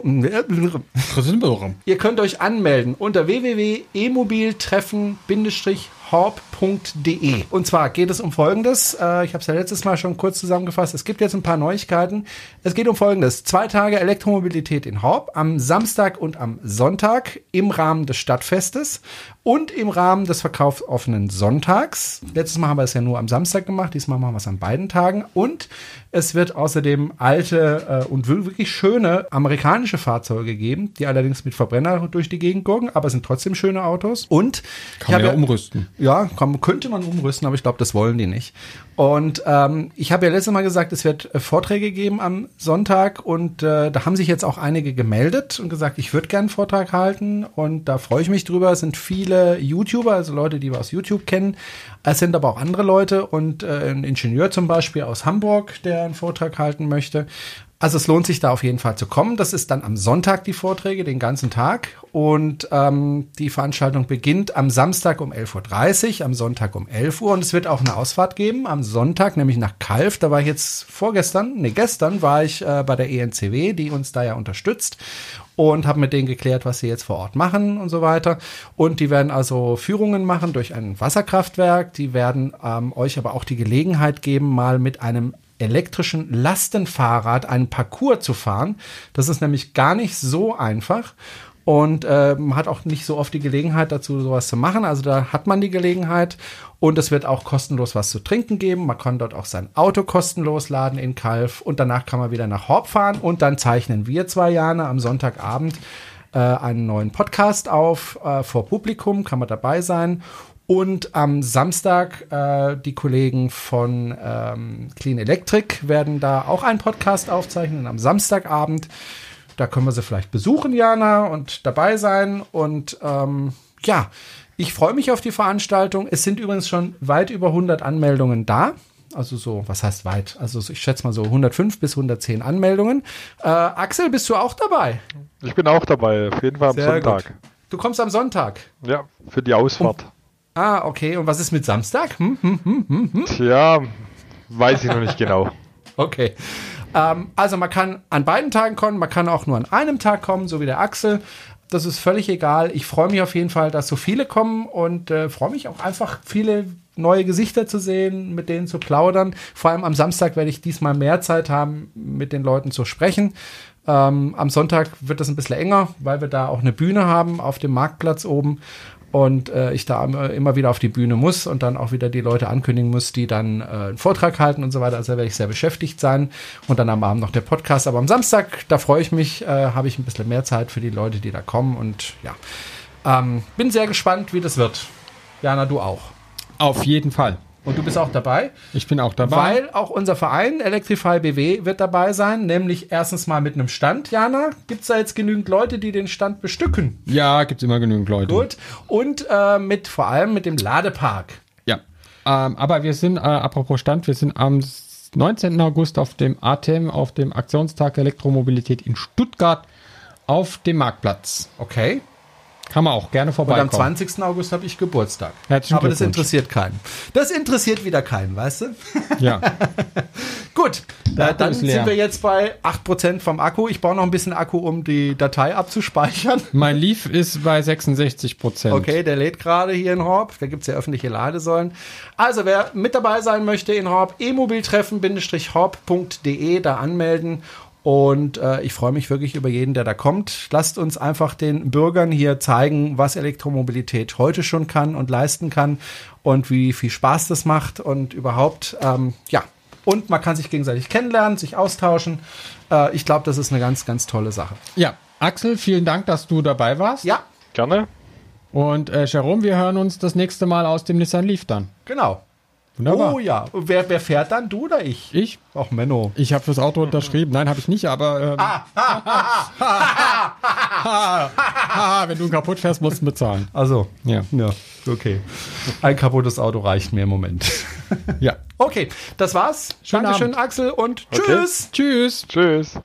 Ihr könnt euch anmelden unter w w w punkt e mobil treffen horb punkt de. Und zwar geht es um Folgendes. Äh, ich habe es ja letztes Mal schon kurz zusammengefasst. Es gibt jetzt ein paar Neuigkeiten. Es geht um Folgendes. Zwei Tage Elektromobilität in Horb am Samstag und am Sonntag im Rahmen des Stadtfestes und im Rahmen des verkaufsoffenen Sonntags. Letztes Mal haben wir es ja nur am Samstag gemacht. Diesmal machen wir es an beiden Tagen. Und es wird außerdem alte äh, und wirklich schöne amerikanische Fahrzeuge geben, die allerdings mit Verbrenner durch die Gegend gurken, aber es sind trotzdem schöne Autos. Und kann man ja umrüsten. Ja, kann, könnte man umrüsten, aber ich glaube, das wollen die nicht. Und ähm, ich habe ja letztes Mal gesagt, es wird äh, Vorträge geben am Sonntag und äh, da haben sich jetzt auch einige gemeldet und gesagt, ich würde gerne einen Vortrag halten und da freue ich mich drüber. Es sind viele YouTuber, also Leute, die wir aus YouTube kennen. Es sind aber auch andere Leute und äh, ein Ingenieur zum Beispiel aus Hamburg, der einen Vortrag halten möchte. Also es lohnt sich da auf jeden Fall zu kommen. Das ist dann am Sonntag die Vorträge, den ganzen Tag. Und ähm, die Veranstaltung beginnt am Samstag um elf Uhr dreißig, am Sonntag um elf Uhr. Und es wird auch eine Ausfahrt geben am Sonntag, nämlich nach Calw. Da war ich jetzt vorgestern, nee gestern war ich äh, bei der E N C W, die uns da ja unterstützt. Und habe mit denen geklärt, was sie jetzt vor Ort machen und so weiter. Und die werden also Führungen machen durch ein Wasserkraftwerk. Die werden ähm, euch aber auch die Gelegenheit geben, mal mit einem elektrischen Lastenfahrrad einen Parcours zu fahren. Das ist nämlich gar nicht so einfach und äh, man hat auch nicht so oft die Gelegenheit dazu, sowas zu machen. Also da hat man die Gelegenheit und es wird auch kostenlos was zu trinken geben. Man kann dort auch sein Auto kostenlos laden in Calw und danach kann man wieder nach Horb fahren und dann zeichnen wir zwei Jahre am Sonntagabend äh, einen neuen Podcast auf. Äh, vor Publikum kann man dabei sein. Und am Samstag äh, die Kollegen von ähm, Clean Electric werden da auch einen Podcast aufzeichnen am Samstagabend. Da können wir sie vielleicht besuchen, Jana, und dabei sein. Und ähm, ja, ich freue mich auf die Veranstaltung. Es sind übrigens schon weit über hundert Anmeldungen da. Also so, was heißt weit? Also ich schätze mal so hundertfünf bis hundertzehn Anmeldungen. Äh, Axel, bist du auch dabei? Ich bin auch dabei, auf jeden Fall am Sehr Sonntag. Gut. Du kommst am Sonntag? Ja, für die Ausfahrt. Um Ah, okay. Und was ist mit Samstag? Hm, hm, hm, hm, hm. Tja, weiß ich noch nicht genau. Okay. Ähm, also man kann an beiden Tagen kommen, man kann auch nur an einem Tag kommen, so wie der Axel. Das ist völlig egal. Ich freue mich auf jeden Fall, dass so viele kommen und äh, freue mich auch einfach, viele neue Gesichter zu sehen, mit denen zu plaudern. Vor allem am Samstag werde ich diesmal mehr Zeit haben, mit den Leuten zu sprechen. Ähm, am Sonntag wird das ein bisschen enger, weil wir da auch eine Bühne haben auf dem Marktplatz oben. Und äh, ich da immer wieder auf die Bühne muss und dann auch wieder die Leute ankündigen muss, die dann äh, einen Vortrag halten und so weiter. Also da werde ich sehr beschäftigt sein. Und dann am Abend noch der Podcast. Aber am Samstag, da freue ich mich, äh, habe ich ein bisschen mehr Zeit für die Leute, die da kommen. Und ja, ähm, bin sehr gespannt, wie das wird. Jana, du auch. Auf jeden Fall. Und du bist auch dabei? Ich bin auch dabei. Weil auch unser Verein Electrify B W wird dabei sein, nämlich erstens mal mit einem Stand. Jana, gibt es da jetzt genügend Leute, die den Stand bestücken? Ja, gibt es immer genügend Leute. Gut. Und äh, mit vor allem mit dem Ladepark. Ja, ähm, aber wir sind, äh, apropos Stand, wir sind am neunzehnten August auf dem A T E M, auf dem Aktionstag Elektromobilität in Stuttgart auf dem Marktplatz. Okay. Kann man auch gerne Und vorbeikommen. am zwanzigsten August habe ich Geburtstag. Herzlichen Aber das Glückwunsch. interessiert keinen. Das interessiert wieder keinen, weißt du? Ja. Gut, Der äh, Akku dann ist leer. sind wir jetzt bei acht Prozent vom Akku. Ich brauche noch ein bisschen Akku, um die Datei abzuspeichern. Mein Leaf ist bei sechsundsechzig Prozent. Okay, der lädt gerade hier in Horb. Da gibt es ja öffentliche Ladesäulen. Also, wer mit dabei sein möchte in Horb, e-mobiltreffen-horb punkt de, da anmelden. Und äh, ich freue mich wirklich über jeden, der da kommt. Lasst uns einfach den Bürgern hier zeigen, was Elektromobilität heute schon kann und leisten kann und wie viel Spaß das macht und überhaupt, ähm, ja. Und man kann sich gegenseitig kennenlernen, sich austauschen. Äh, ich glaube, das ist eine ganz, ganz tolle Sache. Ja, Axel, vielen Dank, dass du dabei warst. Ja, Gerne. Und äh, Jerome, wir hören uns das nächste Mal aus dem Nissan Leaf dann. genau. Wunderbar. Oh ja. Und wer, wer fährt dann, du oder ich? Ich? Ach, Menno. Ich habe fürs Auto unterschrieben. Nein, habe ich nicht, aber ähm, haha, wenn du kaputt fährst, musst du bezahlen. Also, Ja. ja, okay. Ein kaputtes Auto reicht mir im Moment. Ja. Okay, das war's. Schönen Dankeschön, Abend. Axel, und Okay. tschüss. Tschüss. Tschüss.